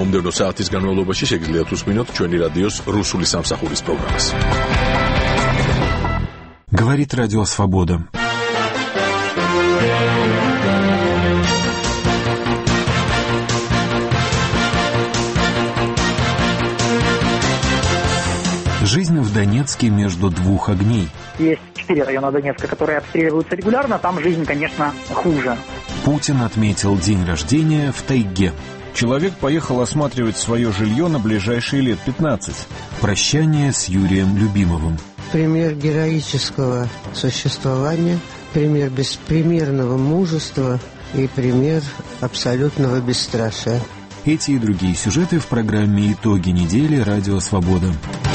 მომდევნო საათის განმავლობაში შეგიძლიათ უსმინოთ ჩვენი რადიოს რუსული სამსახურის პროგრამას. Говорит Радио Свобода. Жизнь в Донецке между двух огней. Есть 4 района Донецка, которые обстреливаются регулярно, там жизнь, конечно, хуже. Путин отметил день рождения в тайге. Человек поехал осматривать свое жилье на ближайшие лет 15. Прощание с Юрием Любимовым. Пример героического существования, пример беспримерного мужества и пример абсолютного бесстрашия. Эти и другие сюжеты в программе «Итоги недели» Радио Свобода.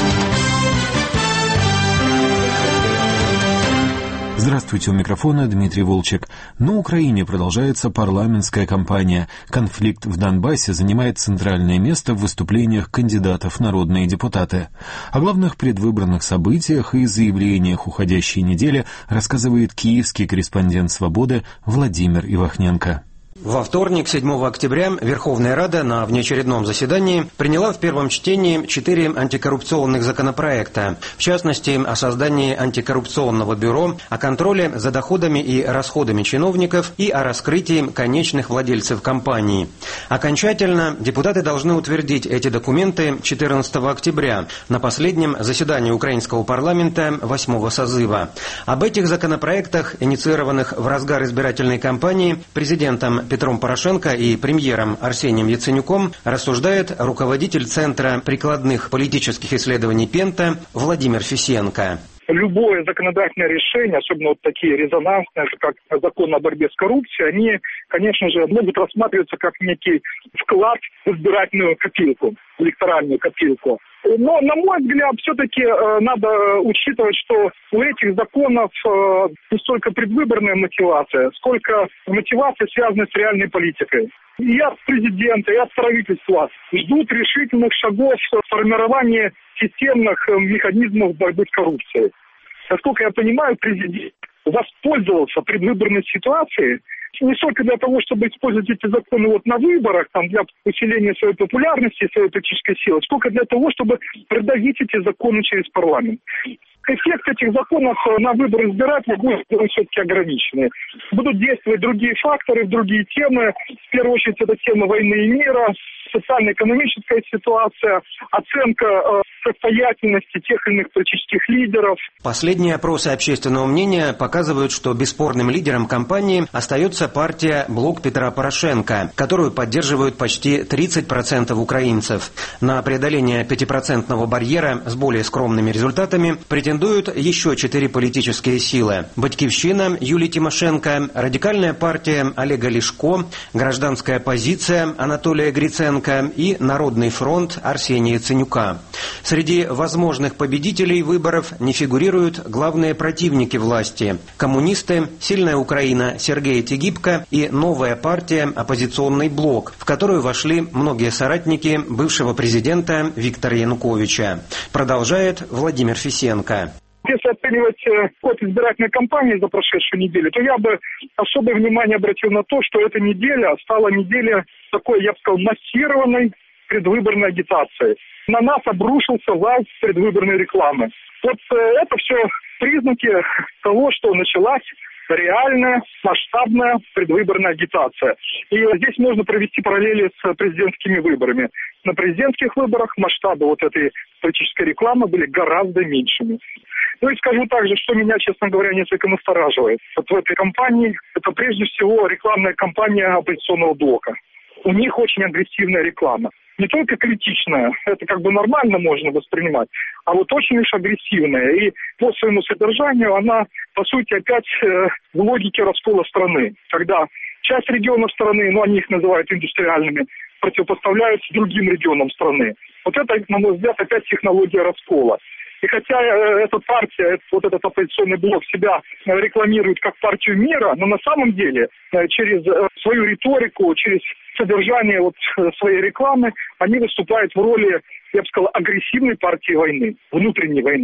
Здравствуйте, у микрофона Дмитрий Волчек. На Украине продолжается парламентская кампания. Конфликт в Донбассе занимает центральное место в выступлениях кандидатов в народные депутаты. О главных предвыборных событиях и заявлениях уходящей недели рассказывает киевский корреспондент «Свободы» Владимир Ивахненко. Во вторник, 7 октября, Верховная Рада на внеочередном заседании приняла в первом чтении 4 антикоррупционных законопроекта. В частности, о создании антикоррупционного бюро, о контроле за доходами и расходами чиновников и о раскрытии конечных владельцев компаний. Окончательно депутаты должны утвердить эти документы 14 октября на последнем заседании украинского парламента 8-го созыва. Об этих законопроектах, инициированных в разгар избирательной кампании президентом Петром Порошенко и премьером Арсением Яценюком, рассуждает руководитель Центра прикладных политических исследований Пента Владимир Фисенко. Любое законодательное решение, особенно вот такие резонансные, как закон о борьбе с коррупцией, они, конечно же, могут рассматриваться как некий вклад в избирательную копилку, в электоральную копилку. Но, на мой взгляд, все-таки надо учитывать, что у этих законов не столько предвыборная мотивация, сколько мотивация, связанная с реальной политикой. И от президента, и от правительства ждут решительных шагов в формировании системных механизмов борьбы с коррупцией. Насколько я понимаю, президент воспользовался предвыборной ситуацией не столько для того, чтобы использовать эти законы вот на выборах, там, для усиления своей популярности, своей политической силы, сколько для того, чтобы продавить эти законы через парламент. Эффект этих законов на выборы избирателей будет все-таки ограниченный. Будут действовать другие факторы, другие темы. В первую очередь, это тема войны и мира, социально-экономическая ситуация, оценка состоятельности тех или иных политических лидеров. Последние опросы общественного мнения показывают, что бесспорным лидером кампании остается партия «Блок Петра Порошенко», которую поддерживают почти 30% украинцев. На преодоление 5% барьера с более скромными результатами претендуют еще 4 политические силы. «Батькивщина» Юлии Тимошенко, Радикальная партия Олега Ляшко, Гражданская оппозиция Анатолия Гриценко и Народный фронт Арсения Яценюка. Среди возможных победителей выборов не фигурируют главные противники власти – коммунисты, Сильная Украина Сергея Тегибко и новая партия «Оппозиционный блок», в которую вошли многие соратники бывшего президента Виктора Януковича. Продолжает Владимир Фисенко. Если оценивать ход избирательной кампании за прошедшую неделю, то я бы особое внимание обратил на то, что эта неделя стала неделей такой, я бы сказал, массированной предвыборной агитации. На нас обрушился вал предвыборной рекламы. Вот это все признаки того, что началась реальная, масштабная предвыборная агитация. И здесь можно провести параллели с президентскими выборами. На президентских выборах масштабы вот этой политической рекламы были гораздо меньшими. Ну и скажу также, что меня, честно говоря, несколько настораживает. Вот в этой кампании, это прежде всего рекламная кампания оппозиционного блока. У них очень агрессивная реклама. Не только критичная, это как бы нормально можно воспринимать, а вот очень уж агрессивная. И по своему содержанию она, по сути, опять в логике раскола страны. Когда часть регионов страны, ну они их называют индустриальными, противопоставляются другим регионам страны. Вот это, на мой взгляд, опять технология раскола. И хотя эта партия, вот этот оппозиционный блок себя рекламирует как партию мира, но на самом деле через свою риторику, через содержание вот своей рекламы, они выступают в роли, я бы сказал, агрессивной партии войны, внутренней войны.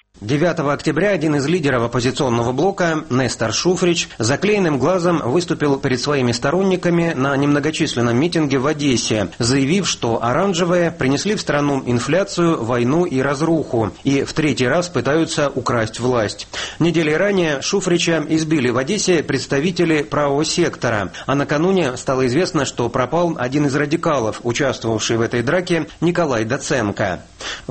9 октября один из лидеров оппозиционного блока, Нестор Шуфрич, заклеенным глазом выступил перед своими сторонниками на немногочисленном митинге в Одессе, заявив, что оранжевые принесли в страну инфляцию, войну и разруху, и в третий раз пытаются украсть власть. Неделей ранее Шуфрича избили в Одессе представители правого сектора, а накануне стало известно, что пропал один из радикалов, участвовавший в этой драке, Николай Доценко.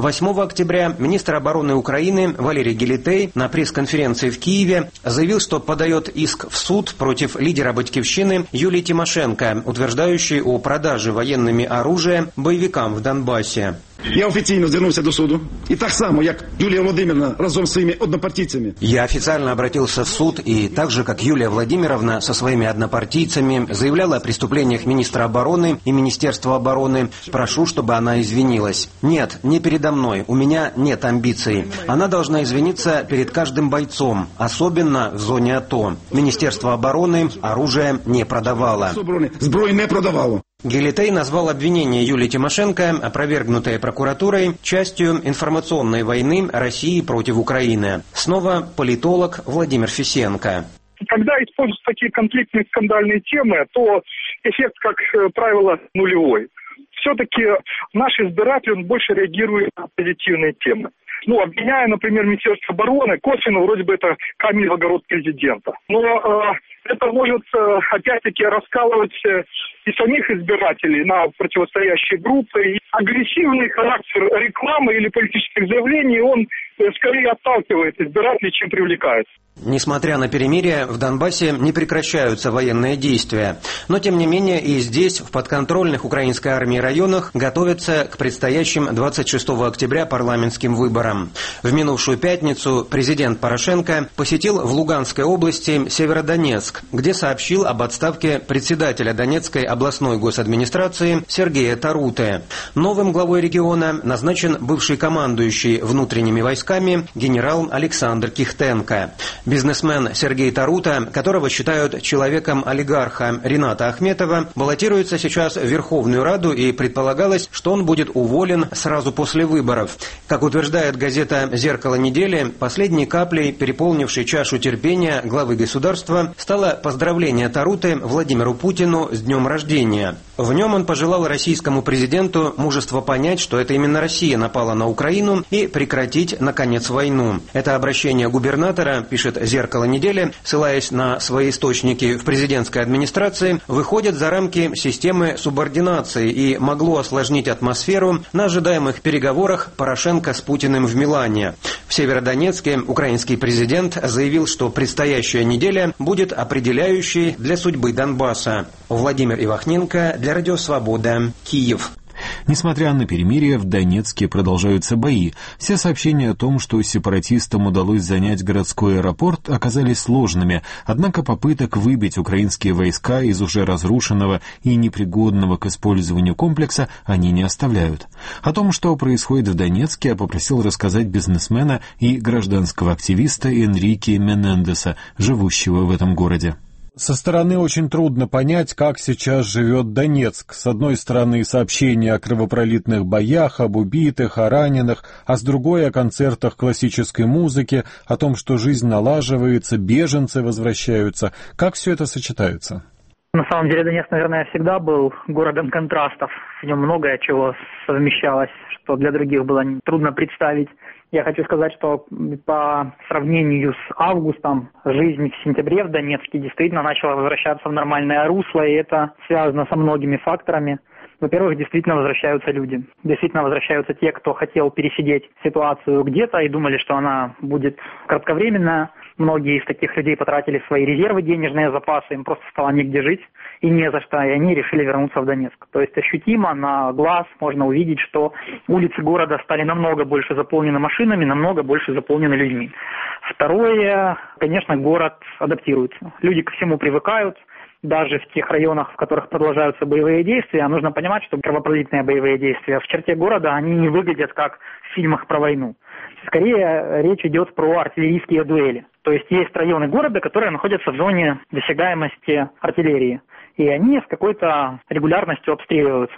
8 октября министр обороны Украины Валерий Гелетей на пресс-конференции в Киеве заявил, что подает иск в суд против лидера «Батьківщини» Юлии Тимошенко, утверждающей о продаже военными оружия боевикам в Донбассе. Я офіційно звернувся до суду. І так само, як Юлія Володимировна разом з своїми однопартійцями. Я официально обратился в суд, и так же, как Юлия Владимировна со своими однопартийцами заявляла о преступлениях министра обороны и Министерства обороны, прошу, чтобы она извинилась. Нет, не передо мной, у меня нет амбиций. Она должна извиниться перед каждым бойцом, особенно в зоне АТО. Министерство обороны оружие не продавало. Зброю не продавало. Гелетей назвал обвинение Юлии Тимошенко, опровергнутое прокуратурой, частью информационной войны России против Украины. Снова политолог Владимир Фисенко. Когда используются такие конфликтные скандальные темы, то эффект, как правило, нулевой. Все-таки наш избиратель, он больше реагирует на позитивные темы. Обвиняя, например, Министерство обороны, косвенно вроде бы это камень в огород президента. Но это может, опять-таки, раскалывать и самих избирателей на противостоящие группы. И агрессивный характер рекламы или политических заявлений, он скорее отталкивает избирателей, чем привлекает. Несмотря на перемирие, в Донбассе не прекращаются военные действия. Но, тем не менее, и здесь, в подконтрольных украинской армии районах, готовятся к предстоящим 26 октября парламентским выборам. В минувшую пятницу президент Порошенко посетил в Луганской области Северодонецк, где сообщил об отставке председателя Донецкой областной госадминистрации Сергея Таруты. Новым главой региона назначен бывший командующий внутренними войсками генерал Александр Кихтенко. Бизнесмен Сергей Тарута, которого считают человеком олигарха Рената Ахметова, баллотируется сейчас в Верховную Раду, и предполагалось, что он будет уволен сразу после выборов. Как утверждает газета «Зеркало недели», последней каплей, переполнившей чашу терпения главы государства, стало поздравление Таруты Владимиру Путину с днем рождения. В нем он пожелал российскому президенту мужества понять, что это именно Россия напала на Украину, и прекратить, наконец, войну. Это обращение губернатора, пишет «Зеркало недели», ссылаясь на свои источники в президентской администрации, выходит за рамки системы субординации и могло осложнить атмосферу на ожидаемых переговорах Порошенко с Путиным в Милане. В Северодонецке украинский президент заявил, что предстоящая неделя будет определяющей для судьбы Донбасса. Владимир Ивахненко для Радио Свобода, Киев. Несмотря на перемирие, в Донецке продолжаются бои. Все сообщения о том, что сепаратистам удалось занять городской аэропорт, оказались сложными, однако попыток выбить украинские войска из уже разрушенного и непригодного к использованию комплекса они не оставляют. О том, что происходит в Донецке, я попросил рассказать бизнесмена и гражданского активиста Энрике Менендеса, живущего в этом городе. Со стороны очень трудно понять, как сейчас живет Донецк. С одной стороны сообщения о кровопролитных боях, об убитых, о раненых, а с другой о концертах классической музыки, о том, что жизнь налаживается, беженцы возвращаются. Как все это сочетается? На самом деле Донецк, наверное, всегда был городом контрастов. В нем многое чего совмещалось, что для других было трудно представить. Я хочу сказать, что по сравнению с августом жизнь в сентябре в Донецке действительно начала возвращаться в нормальное русло, и это связано со многими факторами. Во-первых, действительно возвращаются люди. Действительно возвращаются те, кто хотел пересидеть ситуацию где-то и думали, что она будет кратковременная. Многие из таких людей потратили свои резервы, денежные запасы, им просто стало негде жить и не за что, и они решили вернуться в Донецк. То есть ощутимо на глаз можно увидеть, что улицы города стали намного больше заполнены машинами, намного больше заполнены людьми. Второе, конечно, город адаптируется. Люди ко всему привыкают. Даже в тех районах, в которых продолжаются боевые действия, нужно понимать, что кровопролитные боевые действия в черте города, они не выглядят как в фильмах про войну. Скорее, речь идет про артиллерийские дуэли. То есть есть районы города, которые находятся в зоне досягаемости артиллерии, и они с какой-то регулярностью обстреливаются.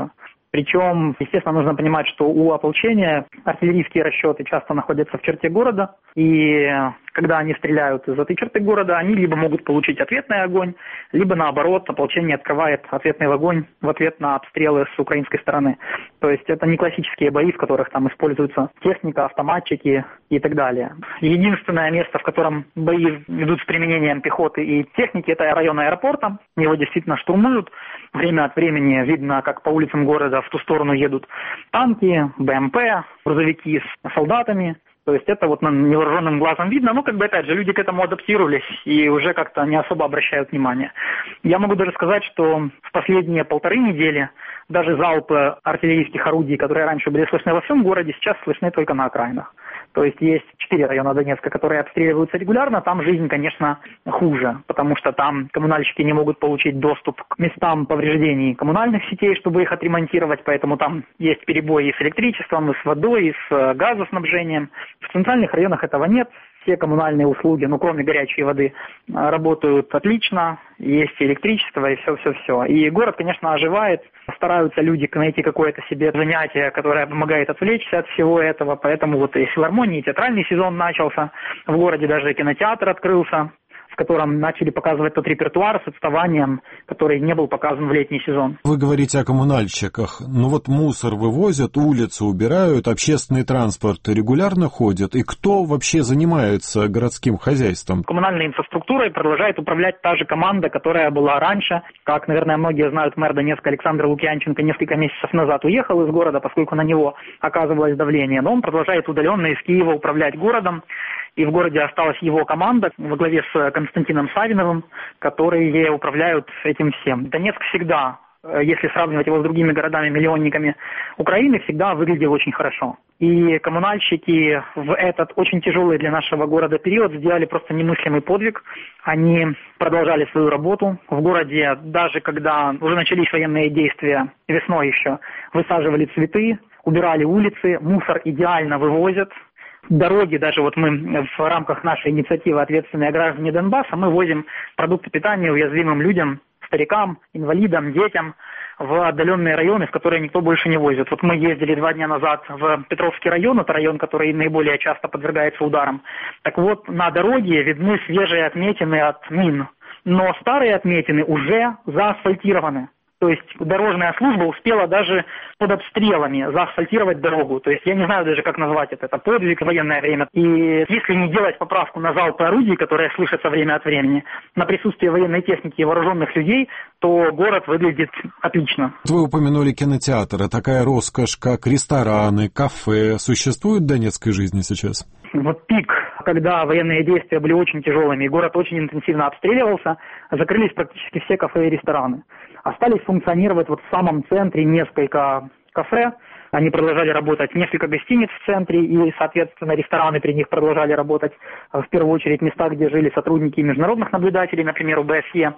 Причем, естественно, нужно понимать, что у ополчения артиллерийские расчеты часто находятся в черте города, и когда они стреляют из этой черты города, они либо могут получить ответный огонь, либо наоборот, ополчение открывает ответный огонь в ответ на обстрелы с украинской стороны. То есть это не классические бои, в которых там используется техника, автоматчики и так далее. Единственное место, в котором бои ведут с применением пехоты и техники, это район аэропорта. Его действительно штурмуют. Время от времени видно, как по улицам города в ту сторону едут танки, БМП, грузовики с солдатами. То есть это вот невооруженным глазом видно, но опять же люди к этому адаптировались и уже как-то не особо обращают внимание. Я могу даже сказать, что в последние 1,5 недели даже залпы артиллерийских орудий, которые раньше были слышны во всем городе, сейчас слышны только на окраинах. То есть есть 4 района Донецка, которые обстреливаются регулярно, там жизнь, конечно, хуже, потому что там коммунальщики не могут получить доступ к местам повреждений коммунальных сетей, чтобы их отремонтировать, поэтому там есть перебои и с электричеством, и с водой, и с газоснабжением. В центральных районах этого нет. Все коммунальные услуги, кроме горячей воды, работают отлично, есть электричество и все. И город, конечно, оживает, стараются люди найти какое-то себе занятие, которое помогает отвлечься от всего этого, поэтому вот и филармонии, и театральный сезон начался, в городе даже кинотеатр открылся, в котором начали показывать тот репертуар с отставанием, который не был показан в летний сезон. Вы говорите о коммунальщиках. Мусор вывозят, улицы убирают, общественный транспорт регулярно ходит. И кто вообще занимается городским хозяйством? Коммунальной инфраструктурой продолжает управлять та же команда, которая была раньше. Как, наверное, многие знают, мэр Донецка Александр Лукьянченко несколько месяцев назад уехал из города, поскольку на него оказывалось давление. Но он продолжает удаленно из Киева управлять городом. И в городе осталась его команда во главе с Константином Савиновым, которые управляют этим всем. Донецк всегда, если сравнивать его с другими городами-миллионниками Украины, всегда выглядел очень хорошо. И коммунальщики в этот очень тяжелый для нашего города период сделали просто немыслимый подвиг. Они продолжали свою работу. В городе, даже когда уже начались военные действия, весной еще, высаживали цветы, убирали улицы, мусор идеально вывозят. Дороги, даже мы в рамках нашей инициативы «Ответственные граждане Донбасса» мы возим продукты питания уязвимым людям, старикам, инвалидам, детям в отдаленные районы, в которые никто больше не возит. Мы ездили 2 дня назад в Петровский район, это район, который наиболее часто подвергается ударам. Так вот, на дороге видны свежие отметины от мин, но старые отметины уже заасфальтированы. То есть дорожная служба успела даже под обстрелами заасфальтировать дорогу. То есть я не знаю даже, как назвать это. Это подвиг в военное время. И если не делать поправку на залпы орудий, которые слышатся время от времени, на присутствие военной техники и вооруженных людей, то город выглядит отлично. Вы упомянули кинотеатры. Такая роскошь, как рестораны, кафе, существует в донецкой жизни сейчас? Пик, когда военные действия были очень тяжелыми, и город очень интенсивно обстреливался, закрылись практически все кафе и рестораны. Остались функционировать в самом центре несколько кафе, они продолжали работать, несколько гостиниц в центре, и, соответственно, рестораны при них продолжали работать, в первую очередь, места, где жили сотрудники международных наблюдателей, например, ОБСЕ,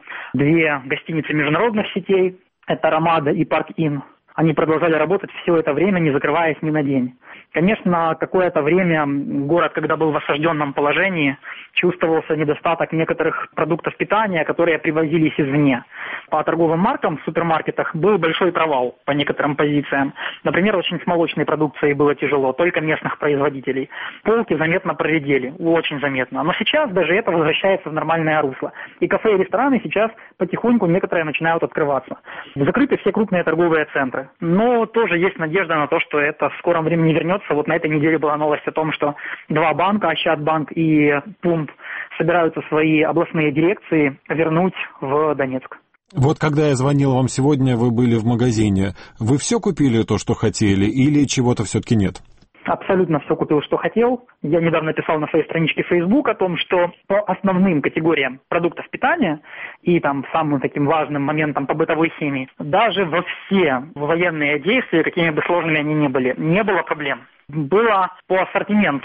2 гостиницы международных сетей, это «Ромада» и «Парк-Ин». Они продолжали работать все это время, не закрываясь ни на день. Конечно, какое-то время город, когда был в осажденном положении, чувствовался недостаток некоторых продуктов питания, которые привозились извне. По торговым маркам в супермаркетах был большой провал по некоторым позициям. Например, очень с молочной продукцией было тяжело, только местных производителей. Полки заметно проредели, очень заметно. Но сейчас даже это возвращается в нормальное русло. И кафе и рестораны сейчас потихоньку некоторые начинают открываться. Закрыты все крупные торговые центры. Но тоже есть надежда на то, что это в скором времени вернется. На этой неделе была новость о том, что 2 банка, Ощадбанк и Пумп, собираются свои областные дирекции вернуть в Донецк. Когда я звонил вам сегодня, вы были в магазине. Вы все купили то, что хотели, или чего-то все-таки нет? Абсолютно все купил, что хотел. Я недавно писал на своей страничке Facebook о том, что по основным категориям продуктов питания и самым таким важным моментам по бытовой химии, даже во все военные действия, какими бы сложными они ни были, не было проблем. Было по ассортименту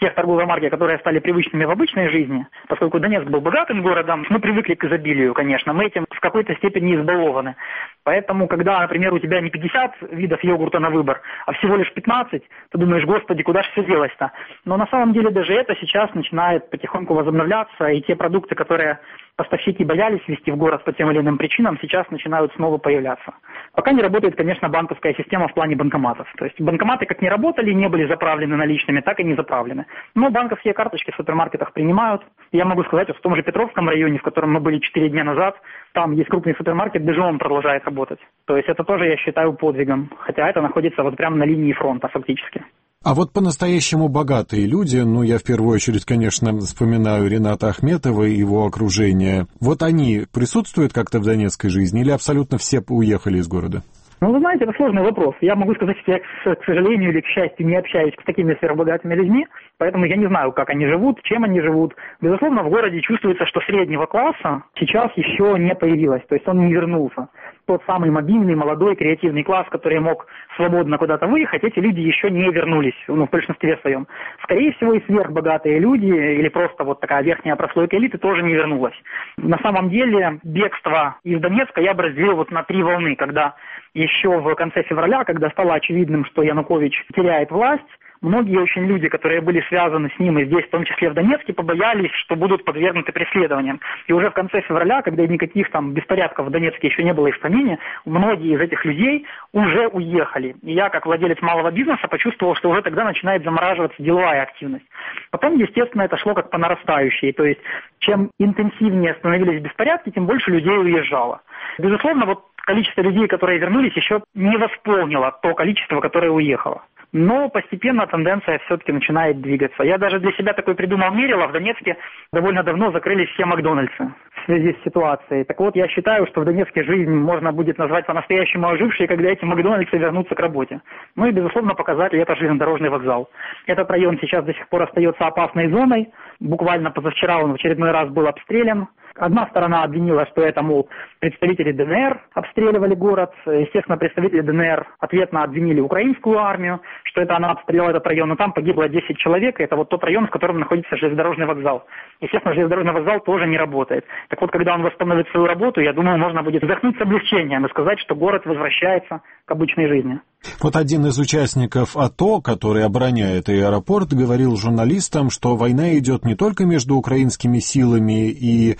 тех торговых марок, которые стали привычными в обычной жизни, поскольку Донецк был богатым городом, мы привыкли к изобилию, конечно, мы этим в какой-то степени избалованы. Поэтому, когда, например, у тебя не 50 видов йогурта на выбор, а всего лишь 15, ты думаешь, господи, куда же все делось-то? Но на самом деле даже это сейчас начинает потихоньку возобновляться, и те продукты, которые поставщики боялись везти в город по тем или иным причинам, сейчас начинают снова появляться. Пока не работает, конечно, банковская система в плане банкоматов. То есть банкоматы как не работали, не были заправлены наличными, так и не заправлены. Но банковские карточки в супермаркетах принимают. Я могу сказать, вот в том же Петровском районе, в котором мы были 4 дня назад, там есть крупный супермаркет, даже он продолжает работать. То есть это тоже я считаю подвигом, хотя это находится вот прямо на линии фронта фактически. А вот по-настоящему богатые люди, я в первую очередь, конечно, вспоминаю Рената Ахметова и его окружение. Вот они присутствуют как-то в донецкой жизни или абсолютно все уехали из города? Вы знаете, это сложный вопрос. Я могу сказать, что я, к сожалению или к счастью, не общаюсь с такими сверхбогатыми людьми, поэтому я не знаю, как они живут, чем они живут. Безусловно, в городе чувствуется, что среднего класса сейчас еще не появилось, то есть он не вернулся. Тот самый мобильный, молодой, креативный класс, который мог свободно куда-то выехать, эти люди еще не вернулись, в большинстве своем. Скорее всего, и сверхбогатые люди, или просто вот такая верхняя прослойка элиты тоже не вернулась. На самом деле, бегство из Донецка я бы разделил вот на 3 волны, когда еще в конце февраля, когда стало очевидным, что Янукович теряет власть, многие очень люди, которые были связаны с ним и здесь, в том числе в Донецке, побоялись, что будут подвергнуты преследованиям. И уже в конце февраля, когда никаких там беспорядков в Донецке еще не было и в помине, многие из этих людей уже уехали. И я, как владелец малого бизнеса, почувствовал, что уже тогда начинает замораживаться деловая активность. Потом, естественно, это шло как по нарастающей. То есть, чем интенсивнее становились беспорядки, тем больше людей уезжало. Безусловно, вот количество людей, которые вернулись, еще не восполнило то количество, которое уехало. Но постепенно тенденция все-таки начинает двигаться. Я даже для себя такой придумал мерило. В Донецке довольно давно закрылись все Макдональдсы в связи с ситуацией. Так вот, я считаю, что в Донецке жизнь можно будет назвать по-настоящему ожившей, когда эти Макдональдсы вернутся к работе. Ну и, безусловно, показатель – это железнодорожный вокзал. Этот район сейчас до сих пор остается опасной зоной. Буквально позавчера он в очередной раз был обстрелян. Одна сторона обвинила, что это, мол, представители ДНР обстреливали город. Естественно, представители ДНР ответно обвинили украинскую армию, что это она обстреляла этот район, но там погибло 10 человек, и это вот тот район, в котором находится железнодорожный вокзал. Естественно, железнодорожный вокзал тоже не работает. Так вот, когда он восстановит свою работу, я думаю, можно будет вздохнуть с облегчением и сказать, что город возвращается к обычной жизни. Вот один из участников АТО, который обороняет аэропорт, говорил журналистам, что война идет не только между украинскими силами и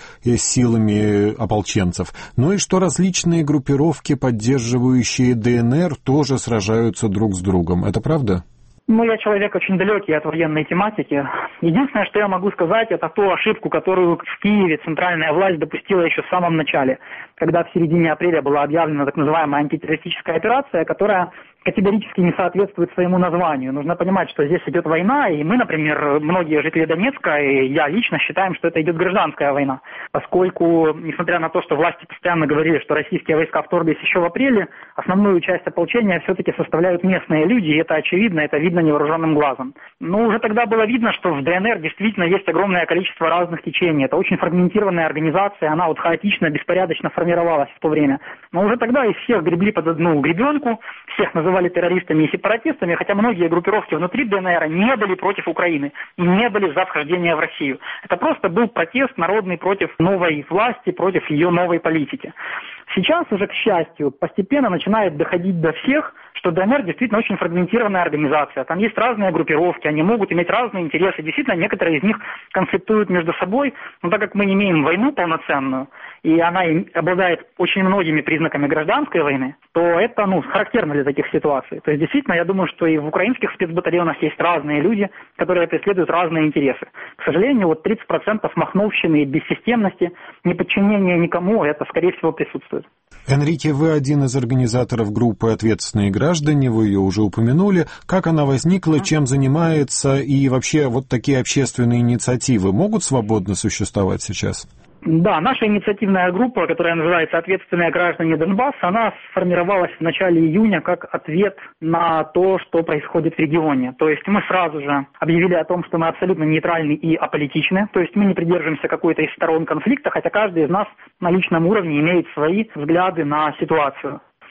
силами ополченцев, но и что различные группировки, поддерживающие ДНР, тоже сражаются друг с другом. Это правда? Я человек очень далекий от военной тематики. Единственное, что я могу сказать, это ту ошибку, которую в Киеве центральная власть допустила еще в самом начале, когда в середине апреля была объявлена так называемая антитеррористическая операция, которая категорически не соответствует своему названию. Нужно понимать, что здесь идет война, и мы, например, многие жители Донецка, и я лично считаем, что это идет гражданская война, поскольку, несмотря на то, что власти постоянно говорили, что российские войска вторглись еще в апреле, основную часть ополчения все-таки составляют местные люди, и это очевидно, это видно невооруженным глазом. Но уже тогда было видно, что в ДНР действительно есть огромное количество разных течений. Это очень фрагментированная организация, она вот хаотично, беспорядочно формировалась в то время. Но уже тогда из всех гребли под одну гребенку, всех называли террористами и сепаратистами, хотя многие группировки внутри ДНР не были против Украины и не были за вхождение в Россию. Это просто был протест народный против новой власти, против ее новой политики. Сейчас уже, к счастью, постепенно начинает доходить до всех, что ДНР действительно очень фрагментированная организация. Там есть разные группировки, они могут иметь разные интересы. Действительно, некоторые из них конфликтуют между собой, но так как мы не имеем войну полноценную, и она обладает очень многими признаками гражданской войны, то это характерно для таких ситуаций. То есть, действительно, я думаю, что и в украинских спецбатальонах есть разные люди, которые преследуют разные интересы. К сожалению, 30% махновщины и бессистемности, неподчинения никому, это, скорее всего, присутствует. Энрике, вы один из организаторов группы «Ответственные граждане», вы ее уже упомянули. Как она возникла, чем занимается, и вообще вот такие общественные инициативы могут свободно существовать сейчас? Да, наша инициативная группа, которая называется «Ответственные граждане Донбасса», она сформировалась в начале июня как ответ на то, что происходит в регионе. То есть мы сразу же объявили о том, что мы абсолютно нейтральны и аполитичны. То есть мы не придерживаемся какой-то из сторон конфликта, хотя каждый из нас на личном уровне имеет свои взгляды на ситуацию.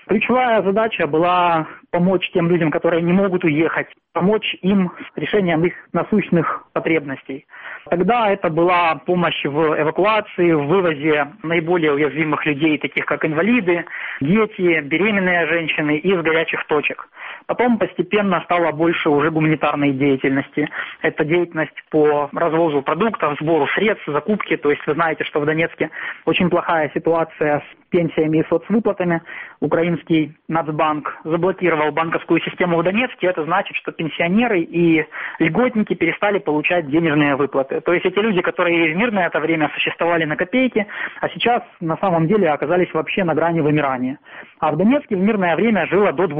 Ключевая задача была помочь тем людям, которые не могут уехать, помочь им с решением их насущных потребностей. Тогда это была помощь в эвакуации, в вывозе наиболее уязвимых людей, таких как инвалиды, дети, беременные женщины из горячих точек. Потом постепенно стало больше уже гуманитарной деятельности. Это деятельность по развозу продуктов, сбору средств, закупке. То есть вы знаете, что в Донецке очень плохая ситуация с пенсиями и соцвыплатами. Украинский Нацбанк заблокировал банковскую систему в Донецке. Это значит, что пенсионеры и льготники перестали получать денежные выплаты. То есть эти люди, которые в мирное это время существовали на копейки, а сейчас на самом деле оказались вообще на грани вымирания. А в Донецке в мирное время жило до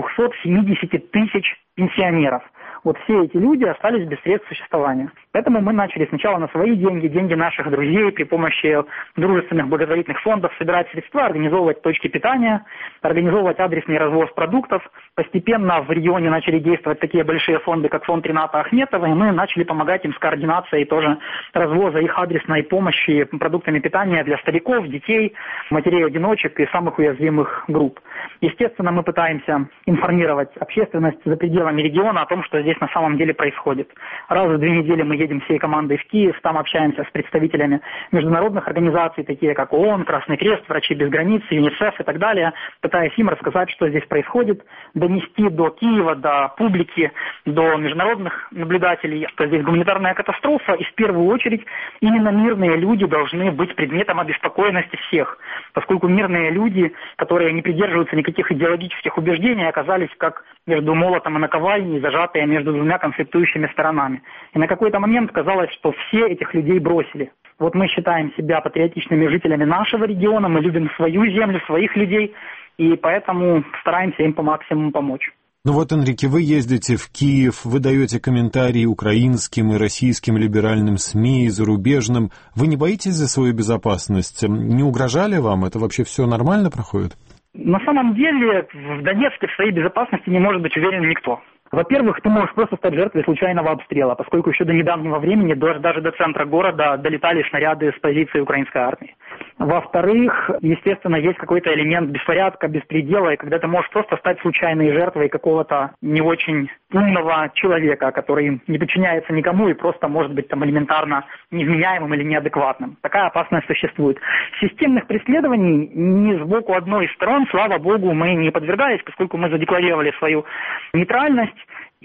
270 тысяч пенсионеров. Вот все эти люди остались без средств существования. Поэтому мы начали сначала на свои деньги, деньги наших друзей, при помощи дружественных благотворительных фондов собирать средства, организовывать точки питания, организовывать адресный развоз продуктов. Постепенно в регионе начали действовать такие большие фонды, как фонд Рената Ахметова, и мы начали помогать им с координацией тоже развоза их адресной помощи продуктами питания для стариков, детей, матерей-одиночек и самых уязвимых групп. Естественно, мы пытаемся информировать общественность за пределами региона о том, что здесь на самом деле происходит. Раз в 2 недели мы едем всей командой в Киев, там общаемся с представителями международных организаций, такие как ООН, Красный Крест, Врачи без границ, ЮНИСЕФ и так далее, пытаясь им рассказать, что здесь происходит, донести до Киева, до публики, до международных наблюдателей, что здесь гуманитарная катастрофа, и в первую очередь именно мирные люди должны быть предметом обеспокоенности всех, поскольку мирные люди, которые не придерживаются никаких идеологических убеждений, оказались как между молотом и наковальней, зажатые между двумя конфликтующими сторонами. И на какой-то момент казалось, что все этих людей бросили. Вот мы считаем себя патриотичными жителями нашего региона, мы любим свою землю, своих людей, и поэтому стараемся им по максимуму помочь. Ну вот, Энрике, вы ездите в Киев, вы даете комментарии украинским и российским либеральным СМИ, и зарубежным. Вы не боитесь за свою безопасность? Не угрожали вам? Это вообще все нормально проходит? На самом деле в Донецке в своей безопасности не может быть уверен никто. Во-первых, ты можешь просто стать жертвой случайного обстрела, поскольку еще до недавнего времени даже до центра города долетали снаряды с позиции украинской армии. Во-вторых, естественно, есть какой-то элемент беспорядка, беспредела, и когда ты можешь просто стать случайной жертвой какого-то не очень умного человека, который не подчиняется никому и просто может быть там элементарно невменяемым или неадекватным. Такая опасность существует. Системных преследований ни сбоку одной из сторон, слава богу, мы не подвергались, поскольку мы задекларировали свою нейтральность.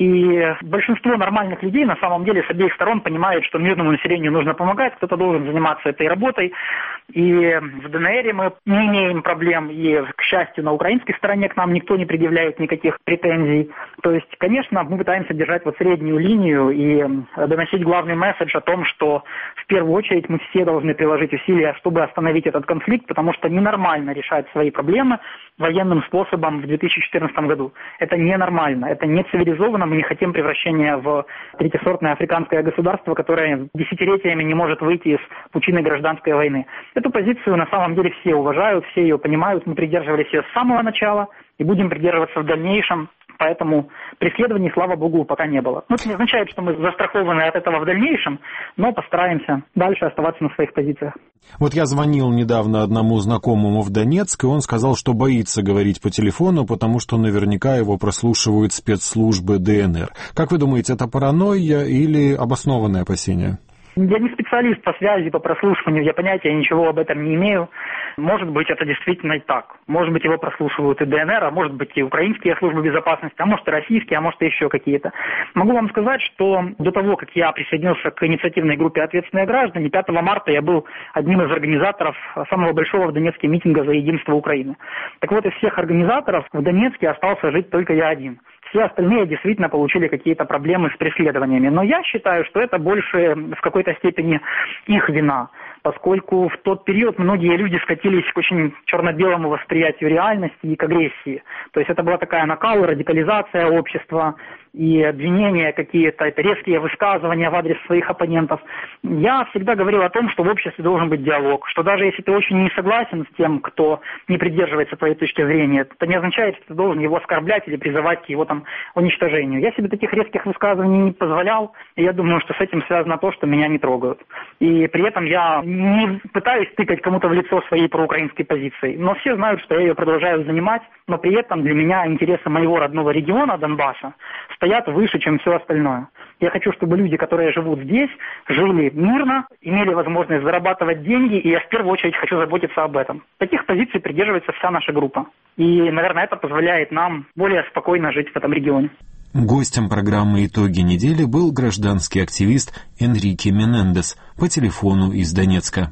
И большинство нормальных людей на самом деле с обеих сторон понимают, что мирному населению нужно помогать, кто-то должен заниматься этой работой. И в ДНР мы не имеем проблем, и, к счастью, на украинской стороне к нам никто не предъявляет никаких претензий. То есть, конечно, мы пытаемся держать вот среднюю линию и доносить главный месседж о том, что в первую очередь мы все должны приложить усилия, чтобы остановить этот конфликт, потому что ненормально решать свои проблемы военным способом в 2014 году. Это ненормально, это не цивилизованно. Мы не хотим превращения в третьесортное африканское государство, которое десятилетиями не может выйти из пучины гражданской войны. Эту позицию на самом деле все уважают, все ее понимают. Мы придерживались ее с самого начала и будем придерживаться в дальнейшем. Поэтому преследований, слава богу, пока не было. Но это не означает, что мы застрахованы от этого в дальнейшем, но постараемся дальше оставаться на своих позициях. Вот я звонил недавно одному знакомому в Донецк, и он сказал, что боится говорить по телефону, потому что наверняка его прослушивают спецслужбы ДНР. Как вы думаете, это паранойя или обоснованное опасение? Я не специалист по связи, по прослушиванию, я понятия ничего об этом не имею. Может быть, это действительно и так. Может быть, его прослушивают и ДНР, а может быть, и украинские службы безопасности, а может, и российские, а может, и еще какие-то. Могу вам сказать, что до того, как я присоединился к инициативной группе «Ответственные граждане», 5 марта я был одним из организаторов самого большого в Донецке митинга за единство Украины. Так вот, из всех организаторов в Донецке остался жить только я один. Все остальные действительно получили какие-то проблемы с преследованиями. Но я считаю, что это больше в какой-то степени их вина, поскольку в тот период многие люди скатились к очень черно-белому восприятию реальности и к агрессии. То есть это была такая накал, радикализация общества и обвинения какие-то, это резкие высказывания в адрес своих оппонентов. Я всегда говорил о том, что в обществе должен быть диалог, что даже если ты очень не согласен с тем, кто не придерживается твоей точки зрения, это не означает, что ты должен его оскорблять или призывать к его там уничтожению. Я себе таких резких высказываний не позволял, и я думаю, что с этим связано то, что меня не трогают. И при этом я не пытаюсь тыкать кому-то в лицо своей проукраинской позицией, но все знают, что я ее продолжаю занимать, но при этом для меня интересы моего родного региона, Донбасса, стоят выше, чем все остальное. Я хочу, чтобы люди, которые живут здесь, жили мирно, имели возможность зарабатывать деньги, и я в первую очередь хочу заботиться об этом. Таких позиций придерживается вся наша группа. И, наверное, это позволяет нам более спокойно жить в этом регионе. Гостем программы «Итоги недели» был гражданский активист Энрике Менендес по телефону из Донецка.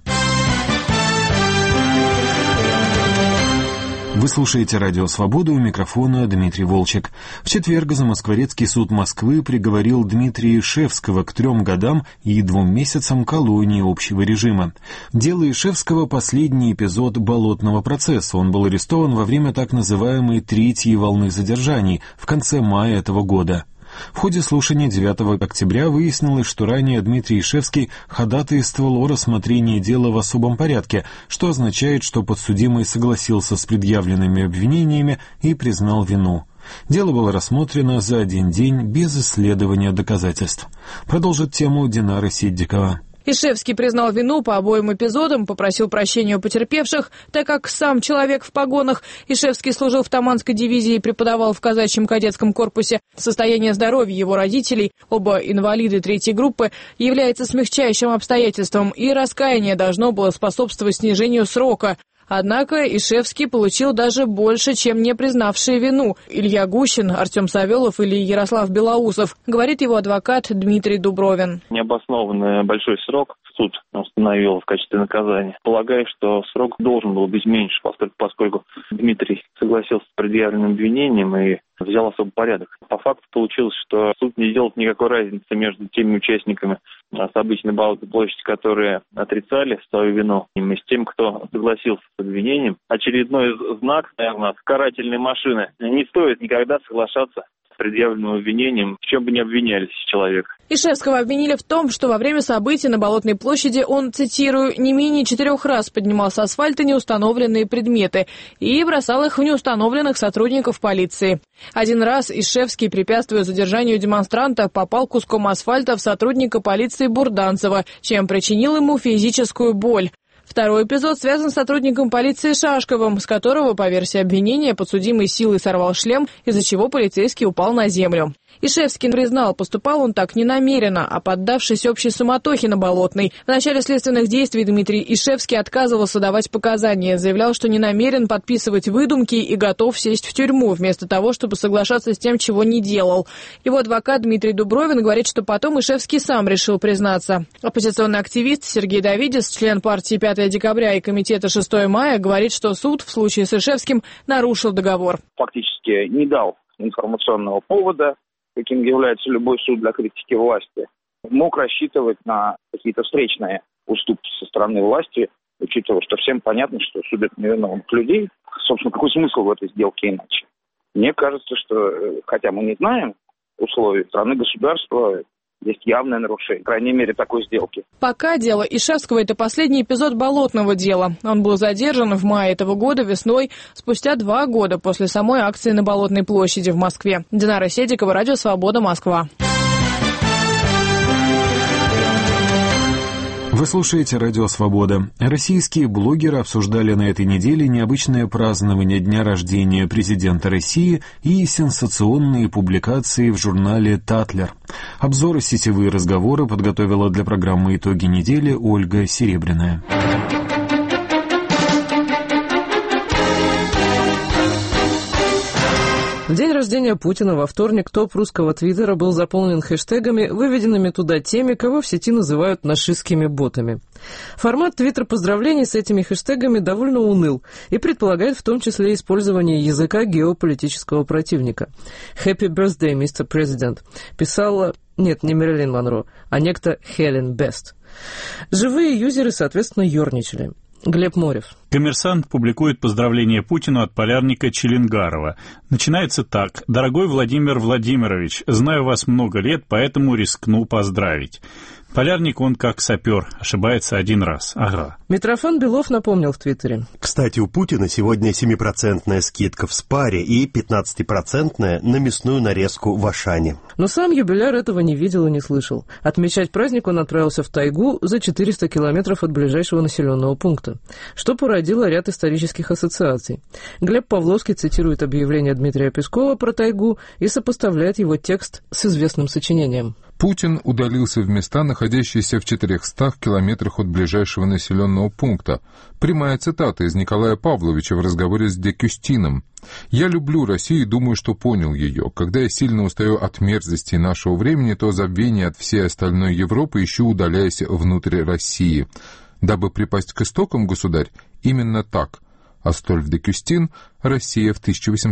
Вы слушаете «Радио Свобода», у микрофона Дмитрий Волчек. В четверг Замоскворецкий суд Москвы приговорил Дмитрия Ишевского к 3 годам и 2 месяцам колонии общего режима. Дело Ишевского – последний эпизод болотного процесса. Он был арестован во время так называемой третьей волны задержаний в конце мая этого года. В ходе слушания 9 октября выяснилось, что ранее Дмитрий Ишевский ходатайствовал о рассмотрении дела в особом порядке, что означает, что подсудимый согласился с предъявленными обвинениями и признал вину. Дело было рассмотрено за один день без исследования доказательств. Продолжит тему Динара Сиддикова. Ишевский признал вину по обоим эпизодам, попросил прощения у потерпевших, так как сам человек в погонах. Ишевский служил в Таманской дивизии и преподавал в казачьем кадетском корпусе. Состояние здоровья его родителей, оба инвалиды 3-й группы, является смягчающим обстоятельством, и раскаяние должно было способствовать снижению срока. Однако Ишевский получил даже больше, чем не признавшие вину Илья Гущин, Артем Савелов или Ярослав Белоусов, говорит его адвокат Дмитрий Дубровин. Необоснованный большой срок суд установил в качестве наказания. Полагаю, что срок должен был быть меньше, поскольку Дмитрий согласился с предъявленным обвинением и взял особый порядок. По факту получилось, что суд не сделал никакой разницы между теми участниками событий на Болотной площади, которые отрицали свою вину, и с тем, кто согласился с обвинением. Очередной знак, наверное, карательной машины. Не стоит никогда соглашаться с предъявленным обвинением, в чем бы ни обвинялись человек. Ишевского обвинили в том, что во время событий на Болотной площади он, цитирую, не менее 4 раз поднимал с асфальта неустановленные предметы и бросал их в неустановленных сотрудников полиции. Один раз Ишевский, препятствуя задержанию демонстранта, попал куском асфальта в сотрудника полиции Бурданцева, чем причинил ему физическую боль. Второй эпизод связан с сотрудником полиции Шашковым, с которого, по версии обвинения, подсудимый силой сорвал шлем, из-за чего полицейский упал на землю. Ишевский признал, поступал он так не намеренно, а поддавшись общей суматохе на Болотной. В начале следственных действий Дмитрий Ишевский отказывался давать показания, заявлял, что не намерен подписывать выдумки и готов сесть в тюрьму, вместо того, чтобы соглашаться с тем, чего не делал. Его адвокат Дмитрий Дубровин говорит, что потом Ишевский сам решил признаться. Оппозиционный активист Сергей Давидис, член партии 5 декабря и комитета 6 мая, говорит, что суд в случае с Ишевским нарушил договор. Фактически не дал информационного повода, каким является любой суд для критики власти, мог рассчитывать на какие-то встречные уступки со стороны власти, учитывая, что всем понятно, что судят невиновных людей. Собственно, какой смысл в этой сделке иначе? Мне кажется, что, хотя мы не знаем условий страны, государства, есть явное нарушение, по крайней мере, такой сделки. Пока дело Ишевского – это последний эпизод болотного дела. Он был задержан в мае этого года весной, спустя 2 года после самой акции на Болотной площади в Москве. Динара Седикова, Радио Свобода, Москва. Вы слушаете «Радио Свобода». Российские блогеры обсуждали на этой неделе необычное празднование дня рождения президента России и сенсационные публикации в журнале «Татлер». Обзоры сетевые разговоры подготовила для программы «Итоги недели» Ольга Серебряная. В день рождения Путина во вторник топ русского твиттера был заполнен хэштегами, выведенными туда теми, кого в сети называют нашистскими ботами. Формат твиттер-поздравлений с этими хэштегами довольно уныл и предполагает в том числе использование языка геополитического противника. «Happy birthday, Mr. President» писала, нет, не Мэрилин Монро, а некто Хелен Бест. Живые юзеры, соответственно, ерничали. Глеб Морев. «Коммерсант» публикует поздравление Путину от полярника Челенгарова. Начинается так. «Дорогой Владимир Владимирович, знаю вас много лет, поэтому рискну поздравить». Полярник, он как сапер, ошибается один раз. Ага. Митрофан Белов напомнил в Твиттере. Кстати, у Путина сегодня 7% скидка в Спаре и 15% на мясную нарезку в Ашане. Но сам юбиляр этого не видел и не слышал. Отмечать праздник он отправился в тайгу за 400 километров от ближайшего населенного пункта, что породило ряд исторических ассоциаций. Глеб Павловский цитирует объявление Дмитрия Пескова про тайгу и сопоставляет его текст с известным сочинением. Путин удалился в места, находящиеся в 400 километрах от ближайшего населенного пункта. Прямая цитата из Николая Павловича в разговоре с де Кюстином. «Я люблю Россию и думаю, что понял ее. Когда я сильно устаю от мерзостей нашего времени, то забвение от всей остальной Европы ищу, удаляясь внутрь России. Дабы припасть к истокам, государь, именно так». Астольф де Кюстин, «Россия в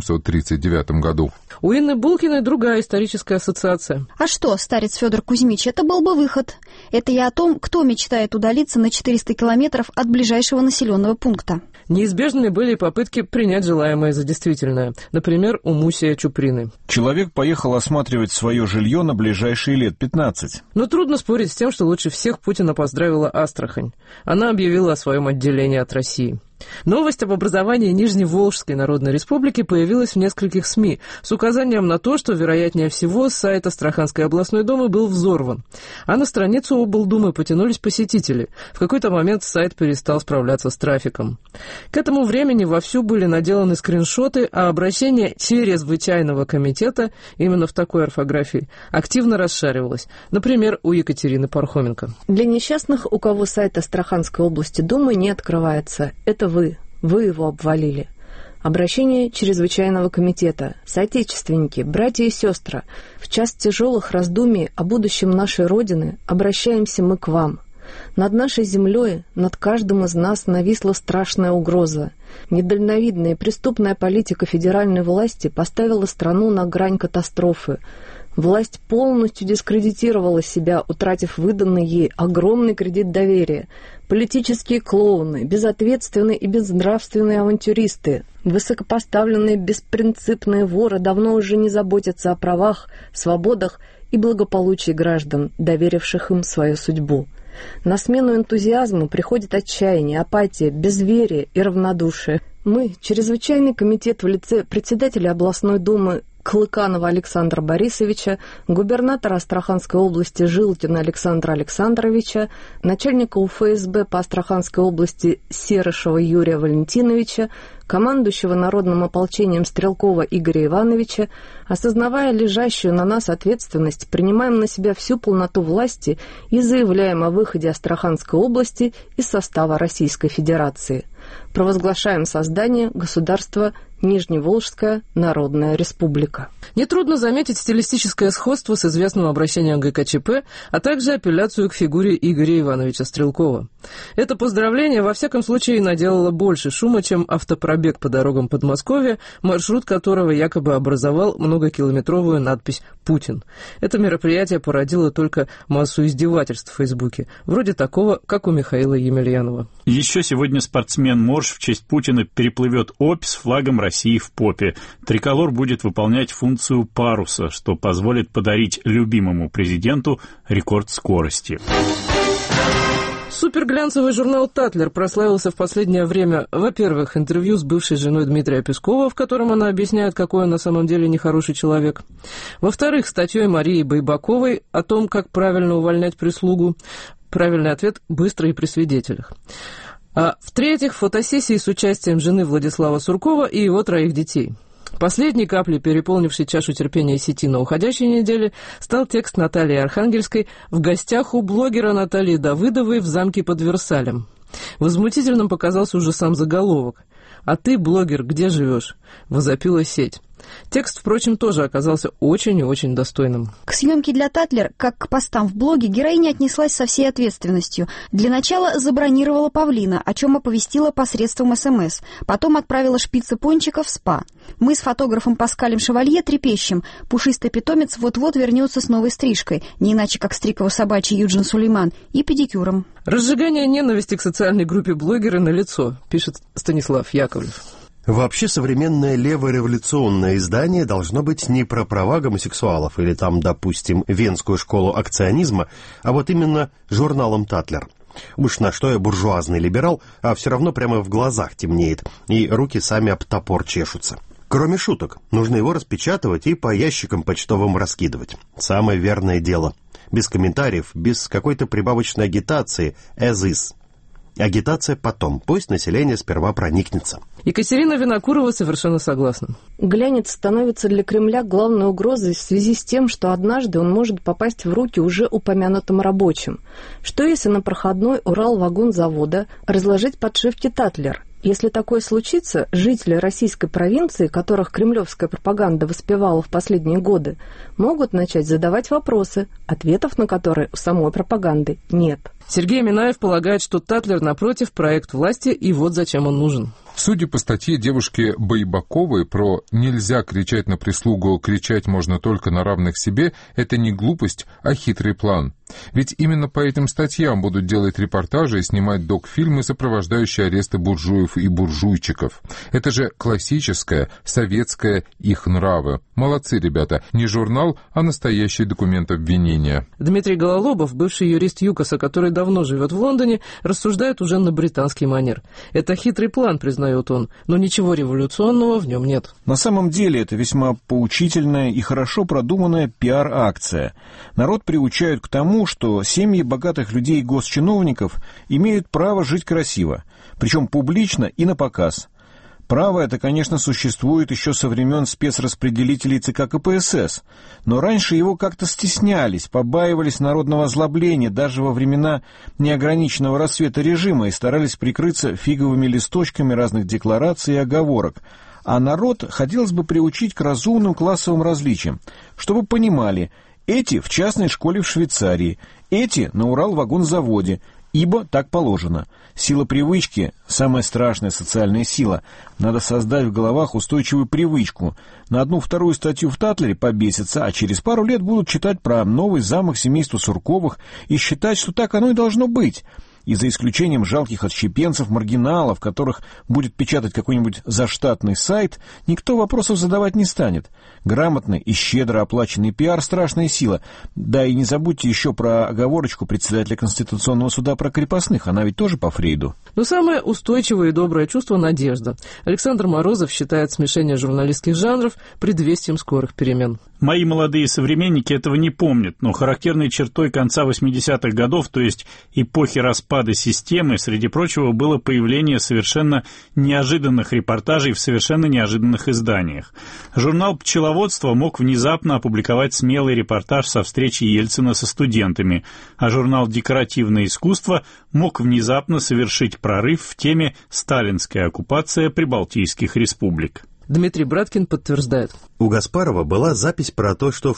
1839 году». У Инны Булкиной другая историческая ассоциация. А что, старец Федор Кузьмич, это был бы выход. Это я о том, кто мечтает удалиться на 400 километров от ближайшего населенного пункта. Неизбежными были и попытки принять желаемое за действительное. Например, у Мусия Чуприны. Человек поехал осматривать свое жилье на ближайшие лет 15. Но трудно спорить с тем, что лучше всех Путина поздравила Астрахань. Она объявила о своем отделении от России. Новость об образовании Нижневолжской Народной Республики появилась в нескольких СМИ с указанием на то, что, вероятнее всего, сайт Астраханской областной думы был взорван. А на страницу облдумы потянулись посетители. В какой-то момент сайт перестал справляться с трафиком. К этому времени вовсю были наделаны скриншоты, а обращение чрезвычайного комитета, именно в такой орфографии, активно расшаривалось. Например, у Екатерины Пархоменко. Для несчастных, у кого сайт Астраханской области думы не открывается, это вы его обвалили. Обращение чрезвычайного комитета. Соотечественники, братья и сестры, в час тяжелых раздумий о будущем нашей Родины обращаемся мы к вам. Над нашей землей, над каждым из нас нависла страшная угроза. Недальновидная и преступная политика федеральной власти поставила страну на грань катастрофы. Власть полностью дискредитировала себя, утратив выданный ей огромный кредит доверия. Политические клоуны, безответственные и безнравственные авантюристы, высокопоставленные беспринципные воры давно уже не заботятся о правах, свободах и благополучии граждан, доверивших им свою судьбу. На смену энтузиазму приходит отчаяние, апатия, безверие и равнодушие. Мы, чрезвычайный комитет в лице председателя областной думы Клыканова Александра Борисовича, губернатора Астраханской области Жилкина Александра Александровича, начальника УФСБ по Астраханской области Серышева Юрия Валентиновича, командующего народным ополчением Стрелкова Игоря Ивановича, осознавая лежащую на нас ответственность, принимаем на себя всю полноту власти и заявляем о выходе Астраханской области из состава Российской Федерации. Провозглашаем создание государства Нижневолжская Народная Республика. Нетрудно заметить стилистическое сходство с известным обращением ГКЧП, а также апелляцию к фигуре Игоря Ивановича Стрелкова. Это поздравление, во всяком случае, наделало больше шума, чем автопробег по дорогам Подмосковья, маршрут которого якобы образовал многокилометровую надпись «Путин». Это мероприятие породило только массу издевательств в Фейсбуке, вроде такого, как у Михаила Емельянова. Еще сегодня спортсмен Морж в честь Путина переплывет Обь с флагом России в попе. Триколор будет выполнять функцию паруса, что позволит подарить любимому президенту рекорд скорости. Суперглянцевый журнал «Татлер» прославился в последнее время, во-первых, интервью с бывшей женой Дмитрия Пескова, в котором она объясняет, какой он на самом деле нехороший человек. Во-вторых, статьей Марии Байбаковой о том, как правильно увольнять прислугу. Правильный ответ – быстро и при свидетелях. А в-третьих, фотосессии с участием жены Владислава Суркова и его 3 детей. Последней каплей, переполнившей чашу терпения сети на уходящей неделе, стал текст Натальи Архангельской «В гостях у блогера Натальи Давыдовой в замке под Версалем». Возмутительным показался уже сам заголовок. «А ты, блогер, где живешь?» — возопила сеть. Текст, впрочем, тоже оказался очень и очень достойным. К съемке для Татлер, как к постам в блоге, героиня отнеслась со всей ответственностью. Для начала забронировала павлина, о чем оповестила посредством СМС. Потом отправила шпицы пончиков в спа. Мы с фотографом Паскалем Шевалье трепещем. Пушистый питомец вот-вот вернется с новой стрижкой, не иначе как стриг его собачий Юджин Сулейман, и педикюром. Разжигание ненависти к социальной группе блогеры налицо, пишет Станислав Яковлев. Вообще, современное левореволюционное издание должно быть не про права гомосексуалов или там, допустим, Венскую школу акционизма, а вот именно журналом «Татлер». Уж на что я буржуазный либерал, а все равно прямо в глазах темнеет, и руки сами об топор чешутся. Кроме шуток, нужно его распечатывать и по ящикам почтовым раскидывать. Самое верное дело. Без комментариев, без какой-то прибавочной агитации, as is. Агитация потом, пусть население сперва проникнется. Екатерина Винокурова совершенно согласна. Глянец становится для Кремля главной угрозой в связи с тем, что однажды он может попасть в руки уже упомянутым рабочим. Что если на проходной Уралвагонзавода разложить подшивки «Татлер»? Если такое случится, жители российской провинции, которых кремлевская пропаганда воспевала в последние годы, могут начать задавать вопросы, ответов на которые у самой пропаганды нет. Сергей Минаев полагает, что «Татлер», напротив, проект власти, и вот зачем он нужен. Судя по статье девушки Байбаковой про «нельзя кричать на прислугу, кричать можно только на равных себе», это не глупость, а хитрый план. Ведь именно по этим статьям будут делать репортажи и снимать док-фильмы, сопровождающие аресты буржуев и буржуйчиков. Это же классическое, советское их нравы. Молодцы, ребята. Не журнал, а настоящий документ обвинения. Дмитрий Гололобов, бывший юрист ЮКОСа, который давно живет в Лондоне, рассуждает уже на британский манер. Это хитрый план, признает он, но ничего революционного в нем нет. На самом деле это весьма поучительная и хорошо продуманная пиар-акция. Народ приучают к тому, что семьи богатых людей и госчиновников имеют право жить красиво, причем публично и на показ. Право это, конечно, существует еще со времен спецраспределителей ЦК КПСС, но раньше его как-то стеснялись, побаивались народного озлобления даже во времена неограниченного расцвета режима и старались прикрыться фиговыми листочками разных деклараций и оговорок. А народ хотелось бы приучить к разумным классовым различиям, чтобы понимали, эти в частной школе в Швейцарии, эти на Уралвагонзаводе, ибо так положено. Сила привычки – самая страшная социальная сила. Надо создать в головах устойчивую привычку. На одну-вторую статью в «Татлере» побесятся, а через пару лет будут читать про новый замок семейства Сурковых и считать, что так оно и должно быть. И за исключением жалких отщепенцев, маргиналов, которых будет печатать какой-нибудь заштатный сайт, никто вопросов задавать не станет. Грамотный и щедро оплаченный пиар – страшная сила. Да и не забудьте еще про оговорочку председателя Конституционного суда про крепостных, она ведь тоже по Фрейду. Но самое устойчивое и доброе чувство – надежда. Александр Морозов считает смешение журналистских жанров предвестием скорых перемен. Мои молодые современники этого не помнят, но характерной чертой конца 80-х годов, то есть эпохи распада системы, среди прочего, было появление совершенно неожиданных репортажей в совершенно неожиданных изданиях. Журнал «Пчеловодство» мог внезапно опубликовать смелый репортаж со встречи Ельцина со студентами, а журнал «Декоративное искусство» мог внезапно совершить прорыв в теме «Сталинская оккупация прибалтийских республик». Дмитрий Браткин подтверждает. У Гаспарова была запись про то, что в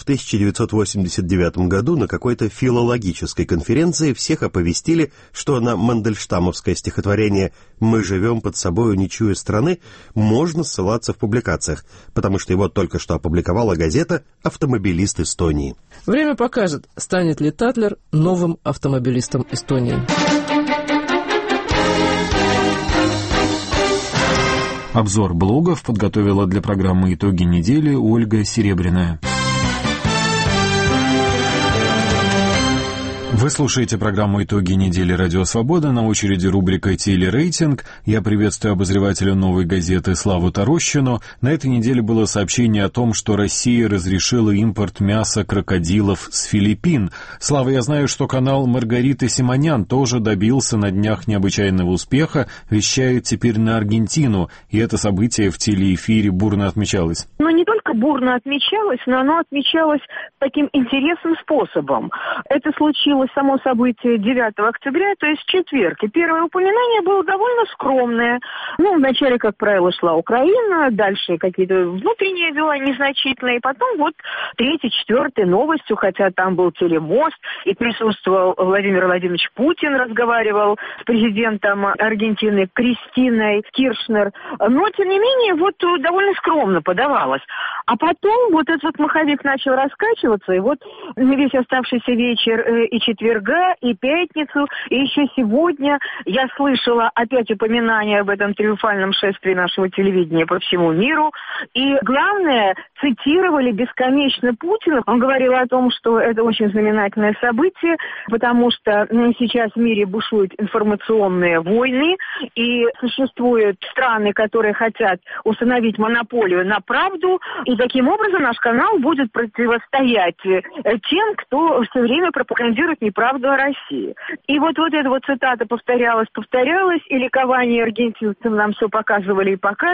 1989 году на какой-то филологической конференции всех оповестили, что на мандельштамовское стихотворение «Мы живем под собою, не чуя страны» можно ссылаться в публикациях, потому что его только что опубликовала газета «Автомобилист Эстонии». Время покажет, станет ли Татлер новым автомобилистом Эстонии. Обзор блогов подготовила для программы «Итоги недели» Ольга Серебряная. Вы слушаете программу «Итоги недели» Радио Свобода. На очереди рубрика «Телерейтинг». Я приветствую обозревателя «Новой газеты» Славу Тарощину. На этой неделе было сообщение о том, что Россия разрешила импорт мяса крокодилов с Филиппин. Слава, я знаю, что канал Маргариты Симонян тоже добился на днях необычайного успеха, вещает теперь на Аргентину, и это событие в телеэфире бурно отмечалось. Но не только бурно отмечалось, но оно отмечалось таким интересным способом. Это случилось, само событие, 9 октября, то есть в четверг. И первое упоминание было довольно скромное. Вначале, как правило, шла Украина, дальше какие-то внутренние дела незначительные, потом вот 3-й, 4-й новостью, хотя там был телемост, и присутствовал Владимир Владимирович Путин, разговаривал с президентом Аргентины Кристиной Киршнер. Но, тем не менее, вот довольно скромно подавалось. А потом вот этот маховик начал раскачиваться, и вот весь оставшийся вечер и четверга, и пятницу, и еще сегодня я слышала опять упоминания об этом триумфальном шествии нашего телевидения по всему миру. И главное, цитировали бесконечно Путина. Он говорил о том, что это очень знаменательное событие, потому что сейчас в мире бушуют информационные войны, и существуют страны, которые хотят установить монополию на правду, и таким образом наш канал будет противостоять тем, кто все время пропагандирует неправду о России. И вот эта вот цитата повторялась, и ликование аргентинцев нам все показывали,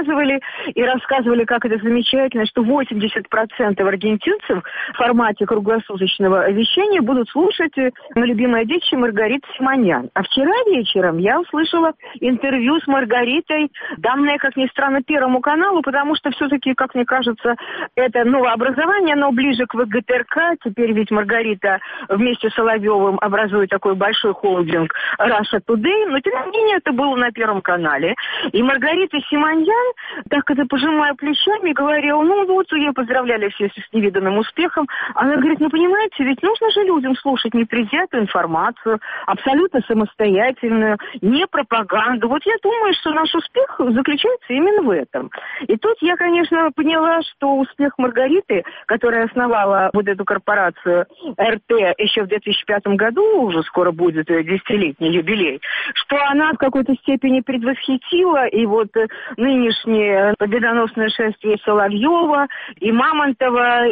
и рассказывали, как это замечательно, что 80% аргентинцев в формате круглосуточного вещания будут слушать любимая детище Маргарита Симоньян. А вчера вечером я услышала интервью с Маргаритой, данное, как ни странно, Первому каналу, потому что все-таки, как мне кажется, это новообразование, оно ближе к ВГТРК. Теперь ведь Маргарита вместе с Соловьевым образует такой большой холдинг Russia Today, но тем не менее это было на Первом канале. И Маргарита Симоньян, так это пожимая плечами, говорила, ее поздравляли все с невиданным успехом. Она говорит, понимаете, ведь нужно же людям слушать непредвзятую информацию, абсолютно самостоятельную, не пропаганду. Вот я думаю, что наш успех заключается именно в этом. И тут я, конечно, поняла, что успех Маргариты, которая основала вот эту корпорацию РТ еще в 2005 году, уже скоро будет ее 10-летний юбилей, что она в какой-то степени предвосхитила и вот нынешнее победоносное шествие Соловьева, и Мамонтова,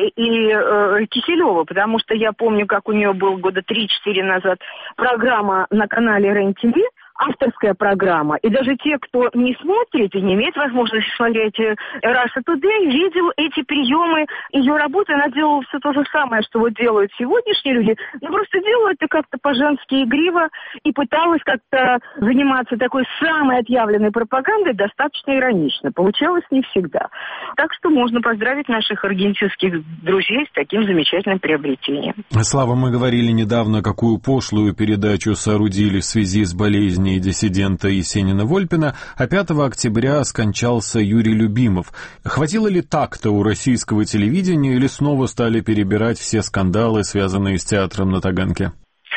и Киселева, потому что я помню, как у нее был года 3-4 назад программа на канале РЕН-ТВ, авторская программа. И даже те, кто не смотрит и не имеет возможности смотреть Russia Today, видел эти приемы ее работы. Она делала все то же самое, что вот делают сегодняшние люди, но просто делала это как-то по-женски игриво и пыталась как-то заниматься такой самой отъявленной пропагандой достаточно иронично. Получалось не всегда. Так что можно поздравить наших аргентинских друзей с таким замечательным приобретением. Слава, мы говорили недавно, какую пошлую передачу соорудили в связи с болезнью диссидента Есенина-Вольпина, а 5 октября скончался Юрий Любимов. Хватило ли такта у российского телевидения или снова стали перебирать все скандалы, связанные с театром на Таганке?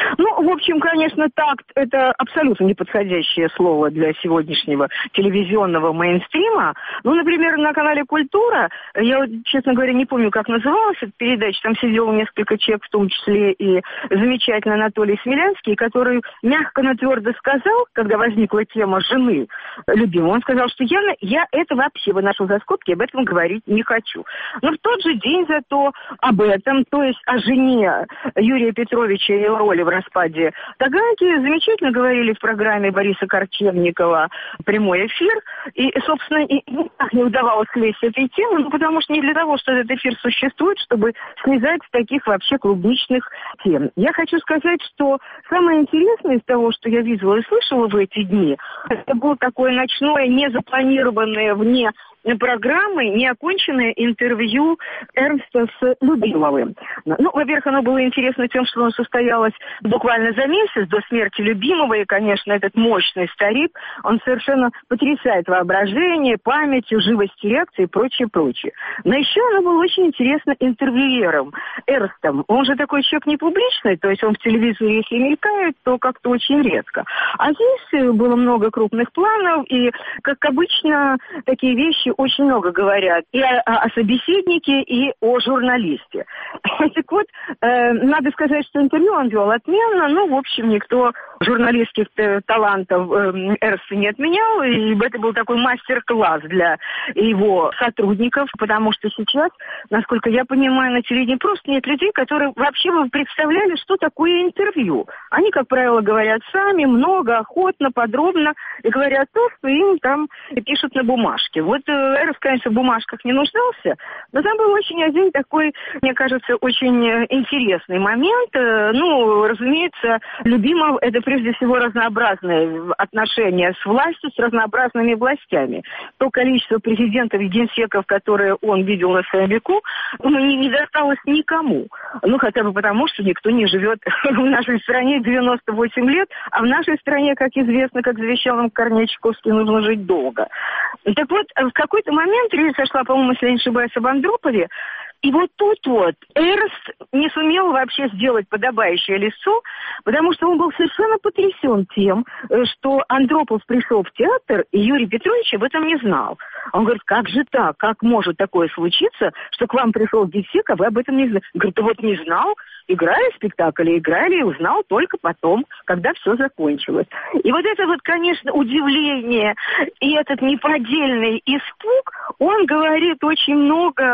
В общем, конечно, такт – это абсолютно неподходящее слово для сегодняшнего телевизионного мейнстрима. Например, на канале «Культура», я, честно говоря, не помню, как называлась эта передача, там сидело несколько человек, в том числе и замечательный Анатолий Смелянский, который мягко, но твердо сказал, когда возникла тема жены любимого, он сказал, что я это вообще выношу за скобки, об этом говорить не хочу. Но в тот же день зато об этом, то есть о жене Юрия Петровича и его роли в распаде Таганки, замечательно говорили в программе Бориса Корчевникова «Прямой эфир». И, собственно, никак не удавалось слезть с этой темы, потому что не для того, что этот эфир существует, чтобы слезать с таких вообще клубничных тем. Я хочу сказать, что самое интересное из того, что я видела и слышала в эти дни, это было такое ночное, незапланированное вне программы неоконченное интервью Эрнста с Любимовым. Во-первых, оно было интересно тем, что оно состоялось буквально за месяц до смерти Любимова, и, конечно, этот мощный старик, он совершенно потрясает воображение, памятью, живостью реакции и прочее. Но еще оно было очень интересно интервьюером Эрнстом. Он же такой человек не публичный, то есть он в телевизоре, если мелькает, то как-то очень редко. А здесь было много крупных планов, и, как обычно, такие вещи очень много говорят и о собеседнике, и о журналисте. Так вот, надо сказать, что интервью он вел отменно, в общем, никто журналистских талантов Эрст не отменял, и это был такой мастер-класс для его сотрудников, потому что сейчас, насколько я понимаю, на телевидении просто нет людей, которые вообще бы представляли, что такое интервью. Они, как правило, говорят сами, много, охотно, подробно, и говорят то, что им там пишут на бумажке. Вот Эрст, конечно, в бумажках не нуждался, но там был очень один такой, мне кажется, очень интересный момент. Ну, разумеется, Любимов — это прежде всего разнообразные отношения с властью, с разнообразными властями. То количество президентов и генсеков, которые он видел на своем веку, не досталось никому. Ну, хотя бы потому, что никто не живет в нашей стране 98 лет, а в нашей стране, как известно, как завещал нам Корней Чуковский, нужно жить долго. Так вот, в какой-то момент речь сошла, по-моему, если я не ошибаюсь, об Андропове, и вот тут вот Эрст не сумел вообще сделать подобающее лицо, потому что он был совершенно потрясен тем, что Андропов пришел в театр, и Юрий Петрович об этом не знал. Он говорит, как же так, как может такое случиться, что к вам пришел генсек, а вы об этом не знали? Говорит, да вот не знал, играли спектакль, играли, и узнал только потом, когда все закончилось. И вот это вот, конечно, удивление и этот неподдельный испуг, он говорит очень много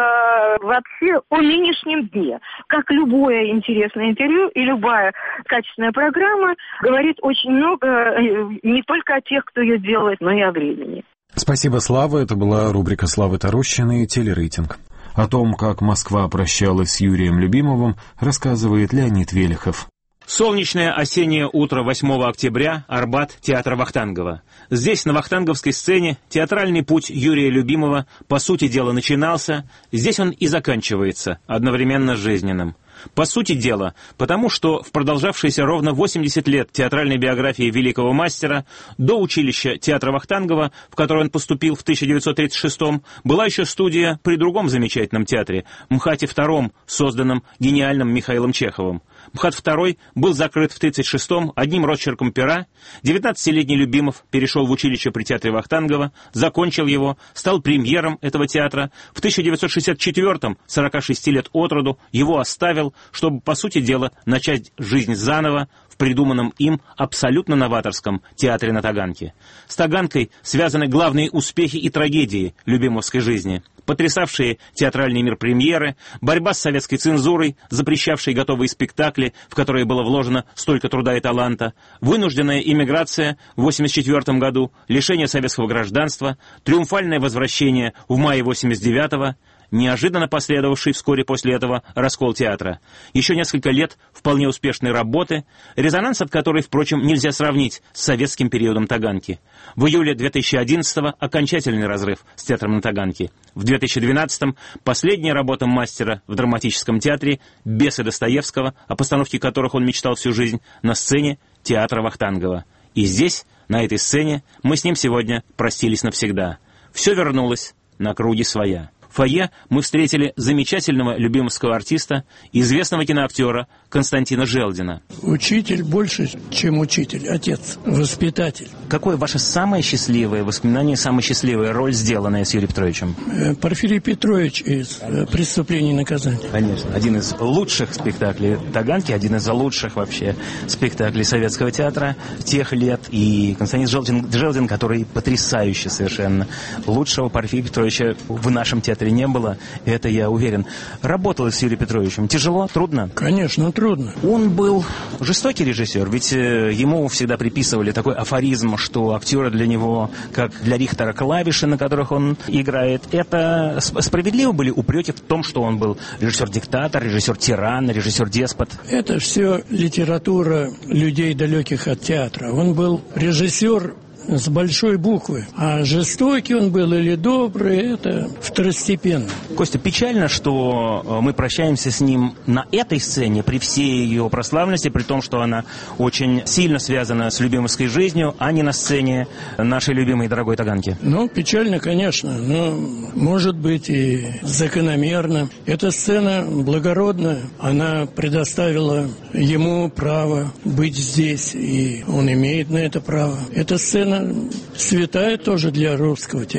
вообще о нынешнем дне. Как любое интересное интервью и любая качественная программа говорит очень много не только о тех, кто ее делает, но и о времени. Спасибо, Слава. Это была рубрика Славы Тарущиной «Телерейтинг». О том, как Москва прощалась с Юрием Любимовым, рассказывает Леонид Велихов. Солнечное осеннее утро 8 октября, Арбат, театр Вахтангова. Здесь, на вахтанговской сцене, театральный путь Юрия Любимова, по сути дела, начинался, здесь он и заканчивается, одновременно жизненным. По сути дела, потому что в продолжавшиеся ровно 80 лет театральной биографии великого мастера до училища театра Вахтангова, в которое он поступил в 1936-м, была еще студия при другом замечательном театре, МХАТе-2, созданном гениальным Михаилом Чеховым. МХАТ-2 был закрыт в 1936-м одним росчерком пера. 19-летний Любимов перешел в училище при театре Вахтангова, закончил его, стал премьером этого театра. В 1964-м, 46 лет от роду, его оставил, чтобы, по сути дела, начать жизнь заново в придуманном им абсолютно новаторском театре на Таганке. С Таганкой связаны главные успехи и трагедии любимовской жизни. Потрясавшие театральный мир премьеры, борьба с советской цензурой, запрещавшей готовые спектакли, в которые было вложено столько труда и таланта, вынужденная иммиграция в 1984 году, лишение советского гражданства, триумфальное возвращение в мае 1989-го, неожиданно последовавший вскоре после этого раскол театра. Еще несколько лет вполне успешной работы, резонанс от которой, впрочем, нельзя сравнить с советским периодом Таганки. В июле 2011-го окончательный разрыв с театром на Таганке. В 2012-м последняя работа мастера в драматическом театре «Бесы Достоевского», о постановке которых он мечтал всю жизнь, на сцене театра Вахтангова. И здесь, на этой сцене, мы с ним сегодня простились навсегда. Все вернулось на круги своя. В фойе мы встретили замечательного любимовского артиста, известного киноактера Константина Желдина. Учитель больше, чем учитель, отец, воспитатель. Какое ваше самое счастливое воспоминание, самая счастливая роль, сделанная с Юрием Петровичем? Порфирий Петрович из «Преступления и наказания». Конечно. Один из лучших спектаклей Таганки, один из лучших вообще спектаклей советского театра тех лет. И Константин Желдин, который потрясающе совершенно. Лучшего Порфирия Петровича в нашем театре не было, это я уверен. Работалось с Юрием Петровичем тяжело, трудно? Конечно, трудно. Он был жестокий режиссер, ведь ему всегда приписывали такой афоризм, что актеры для него, как для Рихтера, клавиши, на которых он играет. Это справедливо были упреки в том, что он был режиссер-диктатор, режиссер-тиран, режиссер-деспот? Это все литература людей, далеких от театра. Он был режиссер с большой буквы. А жестокий он был или добрый, это второстепенно. Костя, печально, что мы прощаемся с ним на этой сцене, при всей ее прославленности, при том, что она очень сильно связана с любимовской жизнью, а не на сцене нашей любимой и дорогой Таганки. Ну, печально, конечно, но может быть и закономерно. Эта сцена благородная, она предоставила ему право быть здесь, и он имеет на это право. Эта сцена святая тоже для русского театра.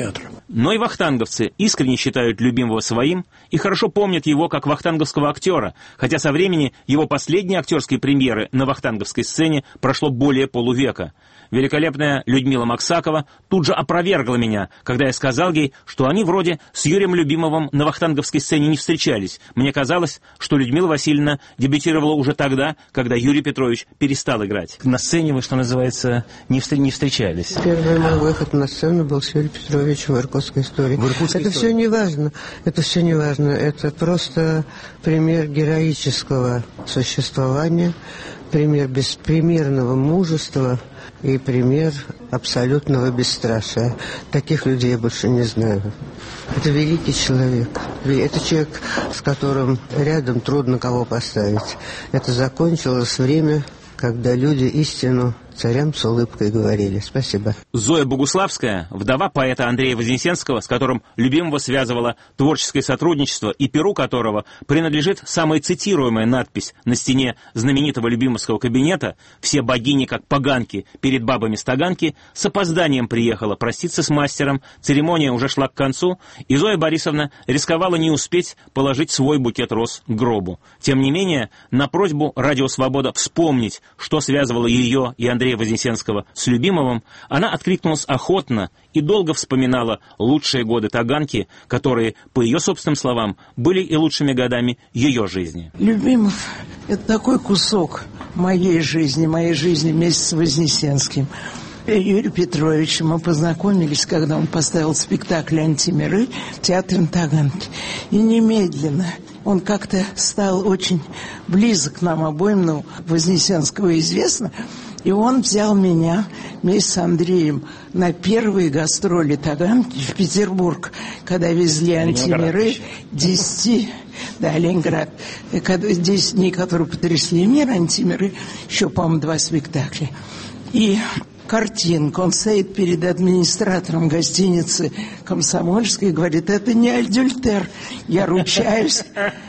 Но и вахтанговцы искренне считают Любимого своим и хорошо помнят его как вахтанговского актера, хотя со времени его последней актерской премьеры на вахтанговской сцене прошло более полувека. Великолепная Людмила Максакова тут же опровергла меня, когда я сказал ей, что они вроде с Юрием Любимовым на вахтанговской сцене не встречались. Мне казалось, что Людмила Васильевна дебютировала уже тогда, когда Юрий Петрович перестал играть. На сцене вы, что называется, не встречались. Первый мой выход на сцену был с Юрием Петровичем в «Иркутской истории». Это все не важно. Это просто пример героического существования, пример беспримерного мужества и пример абсолютного бесстрашия. Таких людей я больше не знаю. Это великий человек. Это человек, с которым рядом трудно кого поставить. Это закончилось время, когда люди истину царям с улыбкой говорили. Спасибо. Зоя Богуславская, вдова поэта Андрея Вознесенского, с которым Любимого связывало творческое сотрудничество и перу которого принадлежит самая цитируемая надпись на стене знаменитого любимовского кабинета «Все богини, как поганки, перед бабами стаганки», с опозданием приехала проститься с мастером, церемония уже шла к концу, и Зоя Борисовна рисковала не успеть положить свой букет роз к гробу. Тем не менее, на просьбу «Радио Свобода» вспомнить, что связывало ее и Андрея Вознесенского с Любимовым, она откликнулась охотно и долго вспоминала лучшие годы Таганки, которые, по ее собственным словам, были и лучшими годами ее жизни. Любимов – это такой кусок моей жизни вместе с Вознесенским. Юрий Петрович, мы познакомились, когда он поставил спектакль «Антимиры» в театре на Таганке. И немедленно он как-то стал очень близок нам обоим, Вознесенского известно. И он взял меня вместе с Андреем на первые гастроли Таганки в Петербург, когда везли «Антимиры», 10... Да, Ленинград. 10 дней, которые потрясли мир, «Антимиры», еще, по-моему, 2 спектакля. И картинка. Он стоит перед администратором гостиницы «Комсомольской» и говорит: это не адюльтер, я ручаюсь.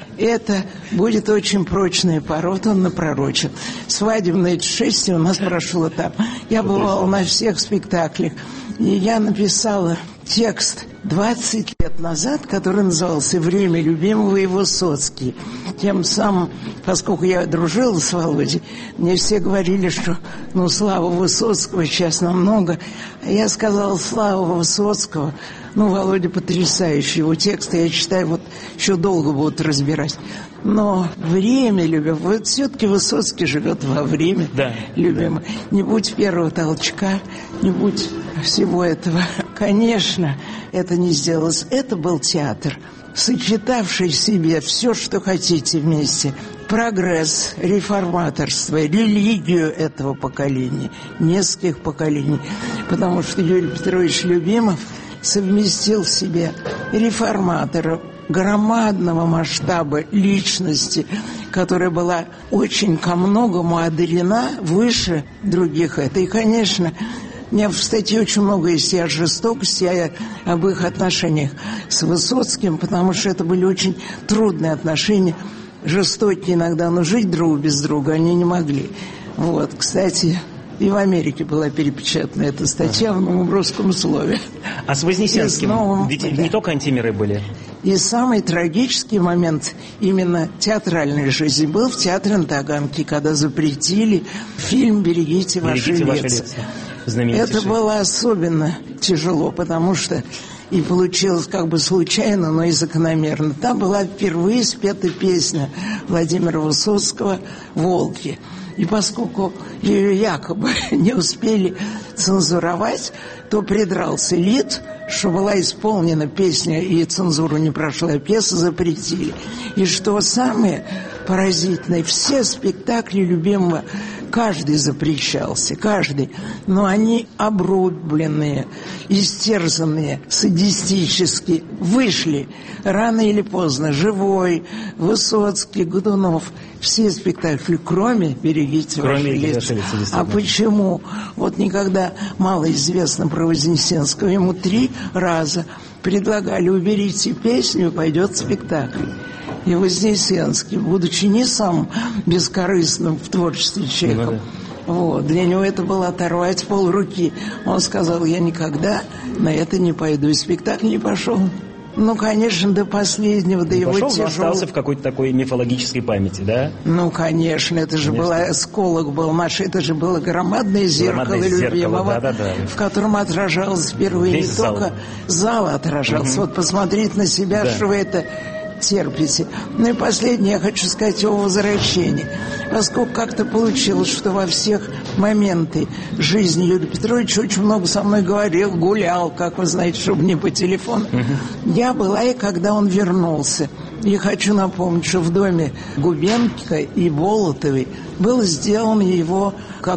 Это будет очень прочная порода, он напророчил. Свадебное шествие у нас прошло там. Я бывала на всех спектаклях. И я написала текст 20 лет назад, который назывался «Время Любимого» и Высоцкий. Тем самым, поскольку я дружила с Володей, мне все говорили, что слава Высоцкого сейчас намного. А я сказала: слава Высоцкого. Володя потрясающий. Его тексты, я читаю, еще долго будут разбирать. Но время любимого, все-таки Высоцкий живет во время, да, любимого. Не будь первого толчка, не будь всего этого. Конечно, это не сделалось. Это был театр, сочетавший в себе все, что хотите вместе. Прогресс, реформаторство, религию этого поколения, нескольких поколений. Потому что Юрий Петрович Любимов совместил в себе реформатора, громадного масштаба личности, которая была очень ко многому одарена выше других. И, конечно, у меня в статье очень много есть и о жестокости, и об их отношениях с Высоцким, потому что это были очень трудные отношения, жестокие иногда, но жить друг без друга они не могли. Кстати, и в Америке была перепечатана эта статья в «Новом русском слове». А с Вознесенским ведь не только «Антимиры» были? И самый трагический момент именно театральной жизни был в театре на Таганке, когда запретили фильм «Берегите ваши лица». Это было особенно тяжело, потому что и получилось как бы случайно, но и закономерно. Там была впервые спета песня Владимира Высоцкого «Волки». И поскольку ее якобы не успели цензуровать, то придрался ЛИД, что была исполнена песня, и цензуру не прошла, пьесу запретили. И что самое поразительное, все спектакли Любимого, каждый запрещался, каждый, но они обрубленные, истерзанные, садистически вышли рано или поздно. Живой, Высоцкий, Годунов, все спектакли, кроме «Берегите ваши лица». А почему? Никогда мало известно про Вознесенского, ему 3 раза предлагали: уберите песню, и пойдет спектакль. И Вознесенский, будучи не самым бескорыстным в творчестве человеком, Вот. Для него это было оторвать полруки. Он сказал, я никогда на это не пойду. И спектакль не пошел. Ну, конечно, до последнего, до его тяжелого. Остался в какой-то такой мифологической памяти, да? Ну, конечно, это же был осколок, был наш, это же было громадное зеркало любимого, в котором отражалось впервые весь не зал. Только зал отражался. Вот посмотреть на себя, что вы это терпите. Ну и последнее я хочу сказать о возвращении. Поскольку как-то получилось, что во всех моменты жизни Юрия Петровича очень много со мной говорил, гулял, как вы знаете, чтобы не по телефону. Я была и когда он вернулся. И хочу напомнить, что в доме Губенко и Болотовой было сделано его,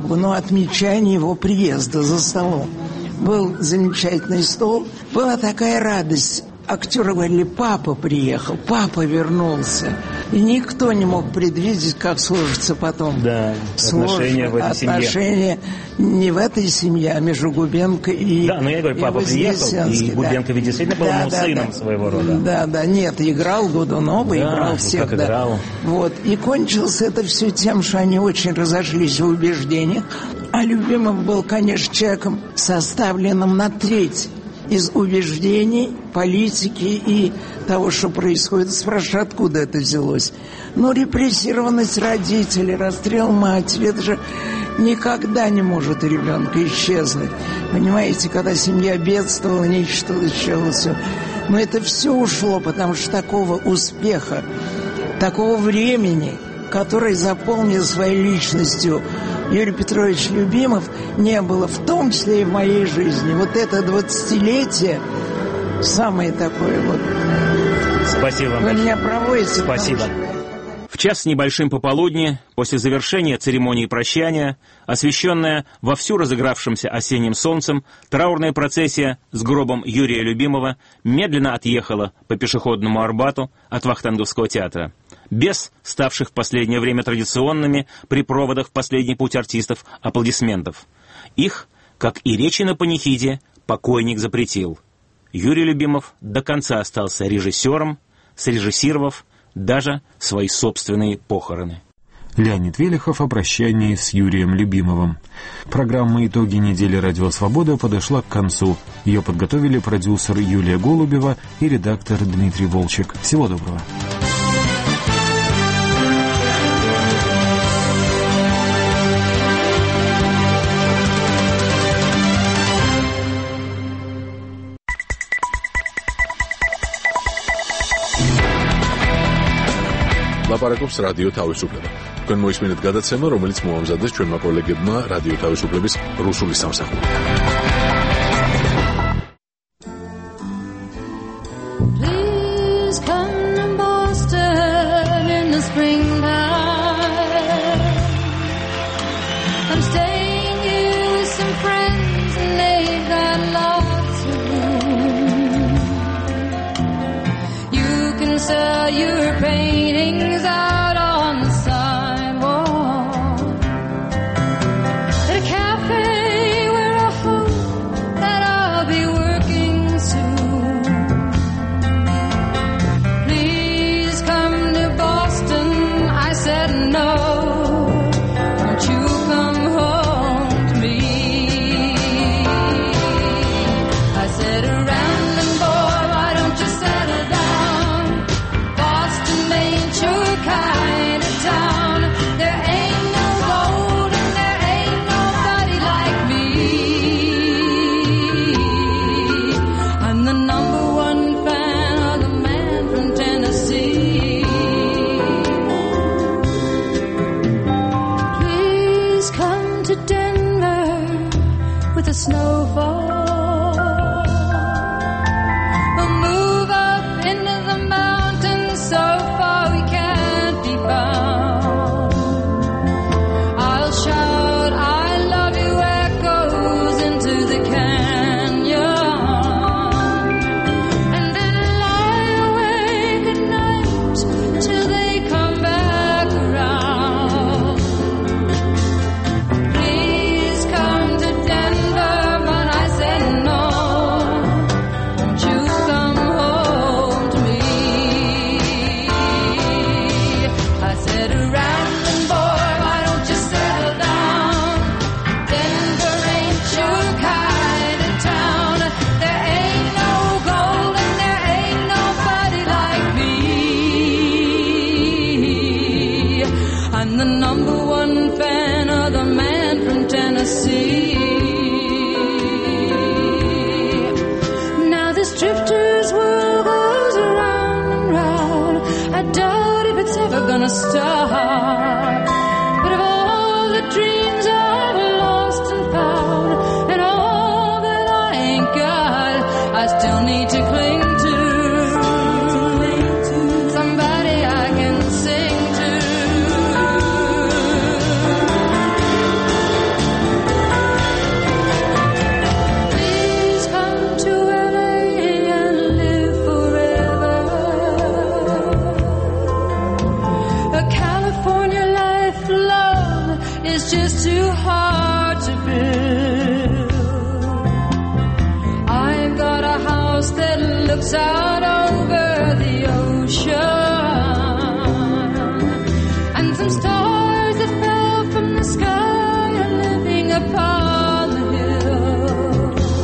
отмечание его приезда за столом. Был замечательный стол, была такая радость. Актеры говорили, папа приехал, папа вернулся. И никто не мог предвидеть, как сложится потом. Да, отношения в этой семье. Отношения не в этой семье, а между Губенко и Да, но я говорю, папа приехал, и Губенко ведь действительно был сыном своего рода. Да, нет, играл Годунова, играл всех. Как играл. Вот, и кончилось это все тем, что они очень разошлись в убеждениях. А Любимов был, конечно, человеком, составленным на треть из убеждений, политики и того, что происходит. Спрашиваю, откуда это взялось? Ну, репрессированность родителей, расстрел матери, это же никогда не может у ребенка исчезнуть. Понимаете, когда семья бедствовала, ничтожила все. Но это все ушло, потому что такого успеха, такого времени, который заполнил своей личностью Юрий Петрович Любимов, не было, в том числе и в моей жизни. Вот это 20-летие самое такое вот. Спасибо вам. Вы меня проводите. Спасибо. В час с небольшим пополудни, после завершения церемонии прощания, освещенная вовсю разыгравшимся осенним солнцем, траурная процессия с гробом Юрия Любимова медленно отъехала по пешеходному Арбату от Вахтанговского театра. Без ставших в последнее время традиционными при проводах в последний путь артистов аплодисментов. Их, как и речи на панихиде, покойник запретил. Юрий Любимов до конца остался режиссером, срежиссировав даже свои собственные похороны. Леонид Велихов о прощании с Юрием Любимовым. Программа «Итоги недели Радио Свобода» подошла к концу. Ее подготовили продюсер Юлия Голубева и редактор Дмитрий Волчек. Всего доброго. ლაპარაკობს რადიო თავისუფლება. თქვენ მოისმინეთ გადაცემა, რომელიც მოამზადეს ჩვენმა კოლეგებმა რადიო თავისუფლების რუსული სამსახური. Please come to Boston in the springtime. I'm staying here with some friends and they've got lots of room. You can sell your paintings out on the sidewalk at a cafe where I hope that I'll be working soon. Please come to Boston, I said no. Won't you come home to me? I said, Rambling boy, why don't you settle down? Boston ain't your kind. gonna stop. But of all the dreams I've lost and found, and all that I ain't got, I still need to cling to somebody I can sing to. Please come to LA and live forever. A California life, love, is just too hard to build. I've got a house that looks out over the ocean, and some stars that fell from the sky are living upon the hill.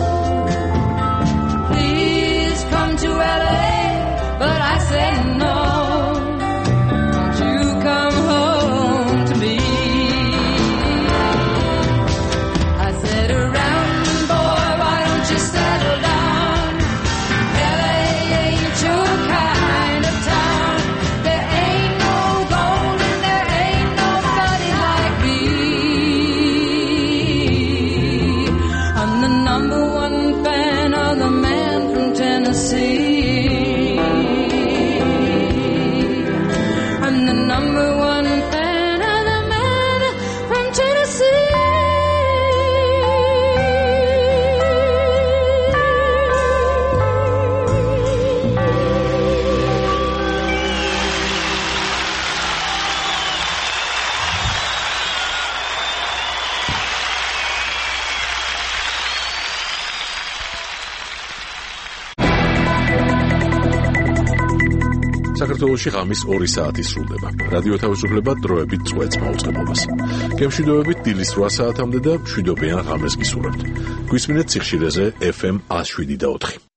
Please come to LA, but I say no. Won't you come home to me? I said, around boy, why don't you settle down? LA ain't your kind of town. There ain't no gold and there ain't nobody like me. I'm the number one fan of the man from Tennessee. I'm the number one fan of the man from Tennessee. საქართველოში ღამის 2 საათი სრულდება. რადიო თავისუფლება დროებით წვეთს მაუწყებლობას. გემშვიდობებით დილის 8 საათამდე და მშვიდობიან ღამეს გისურვებთ. გვისმინეთ სიხშირეზე FM 107.4.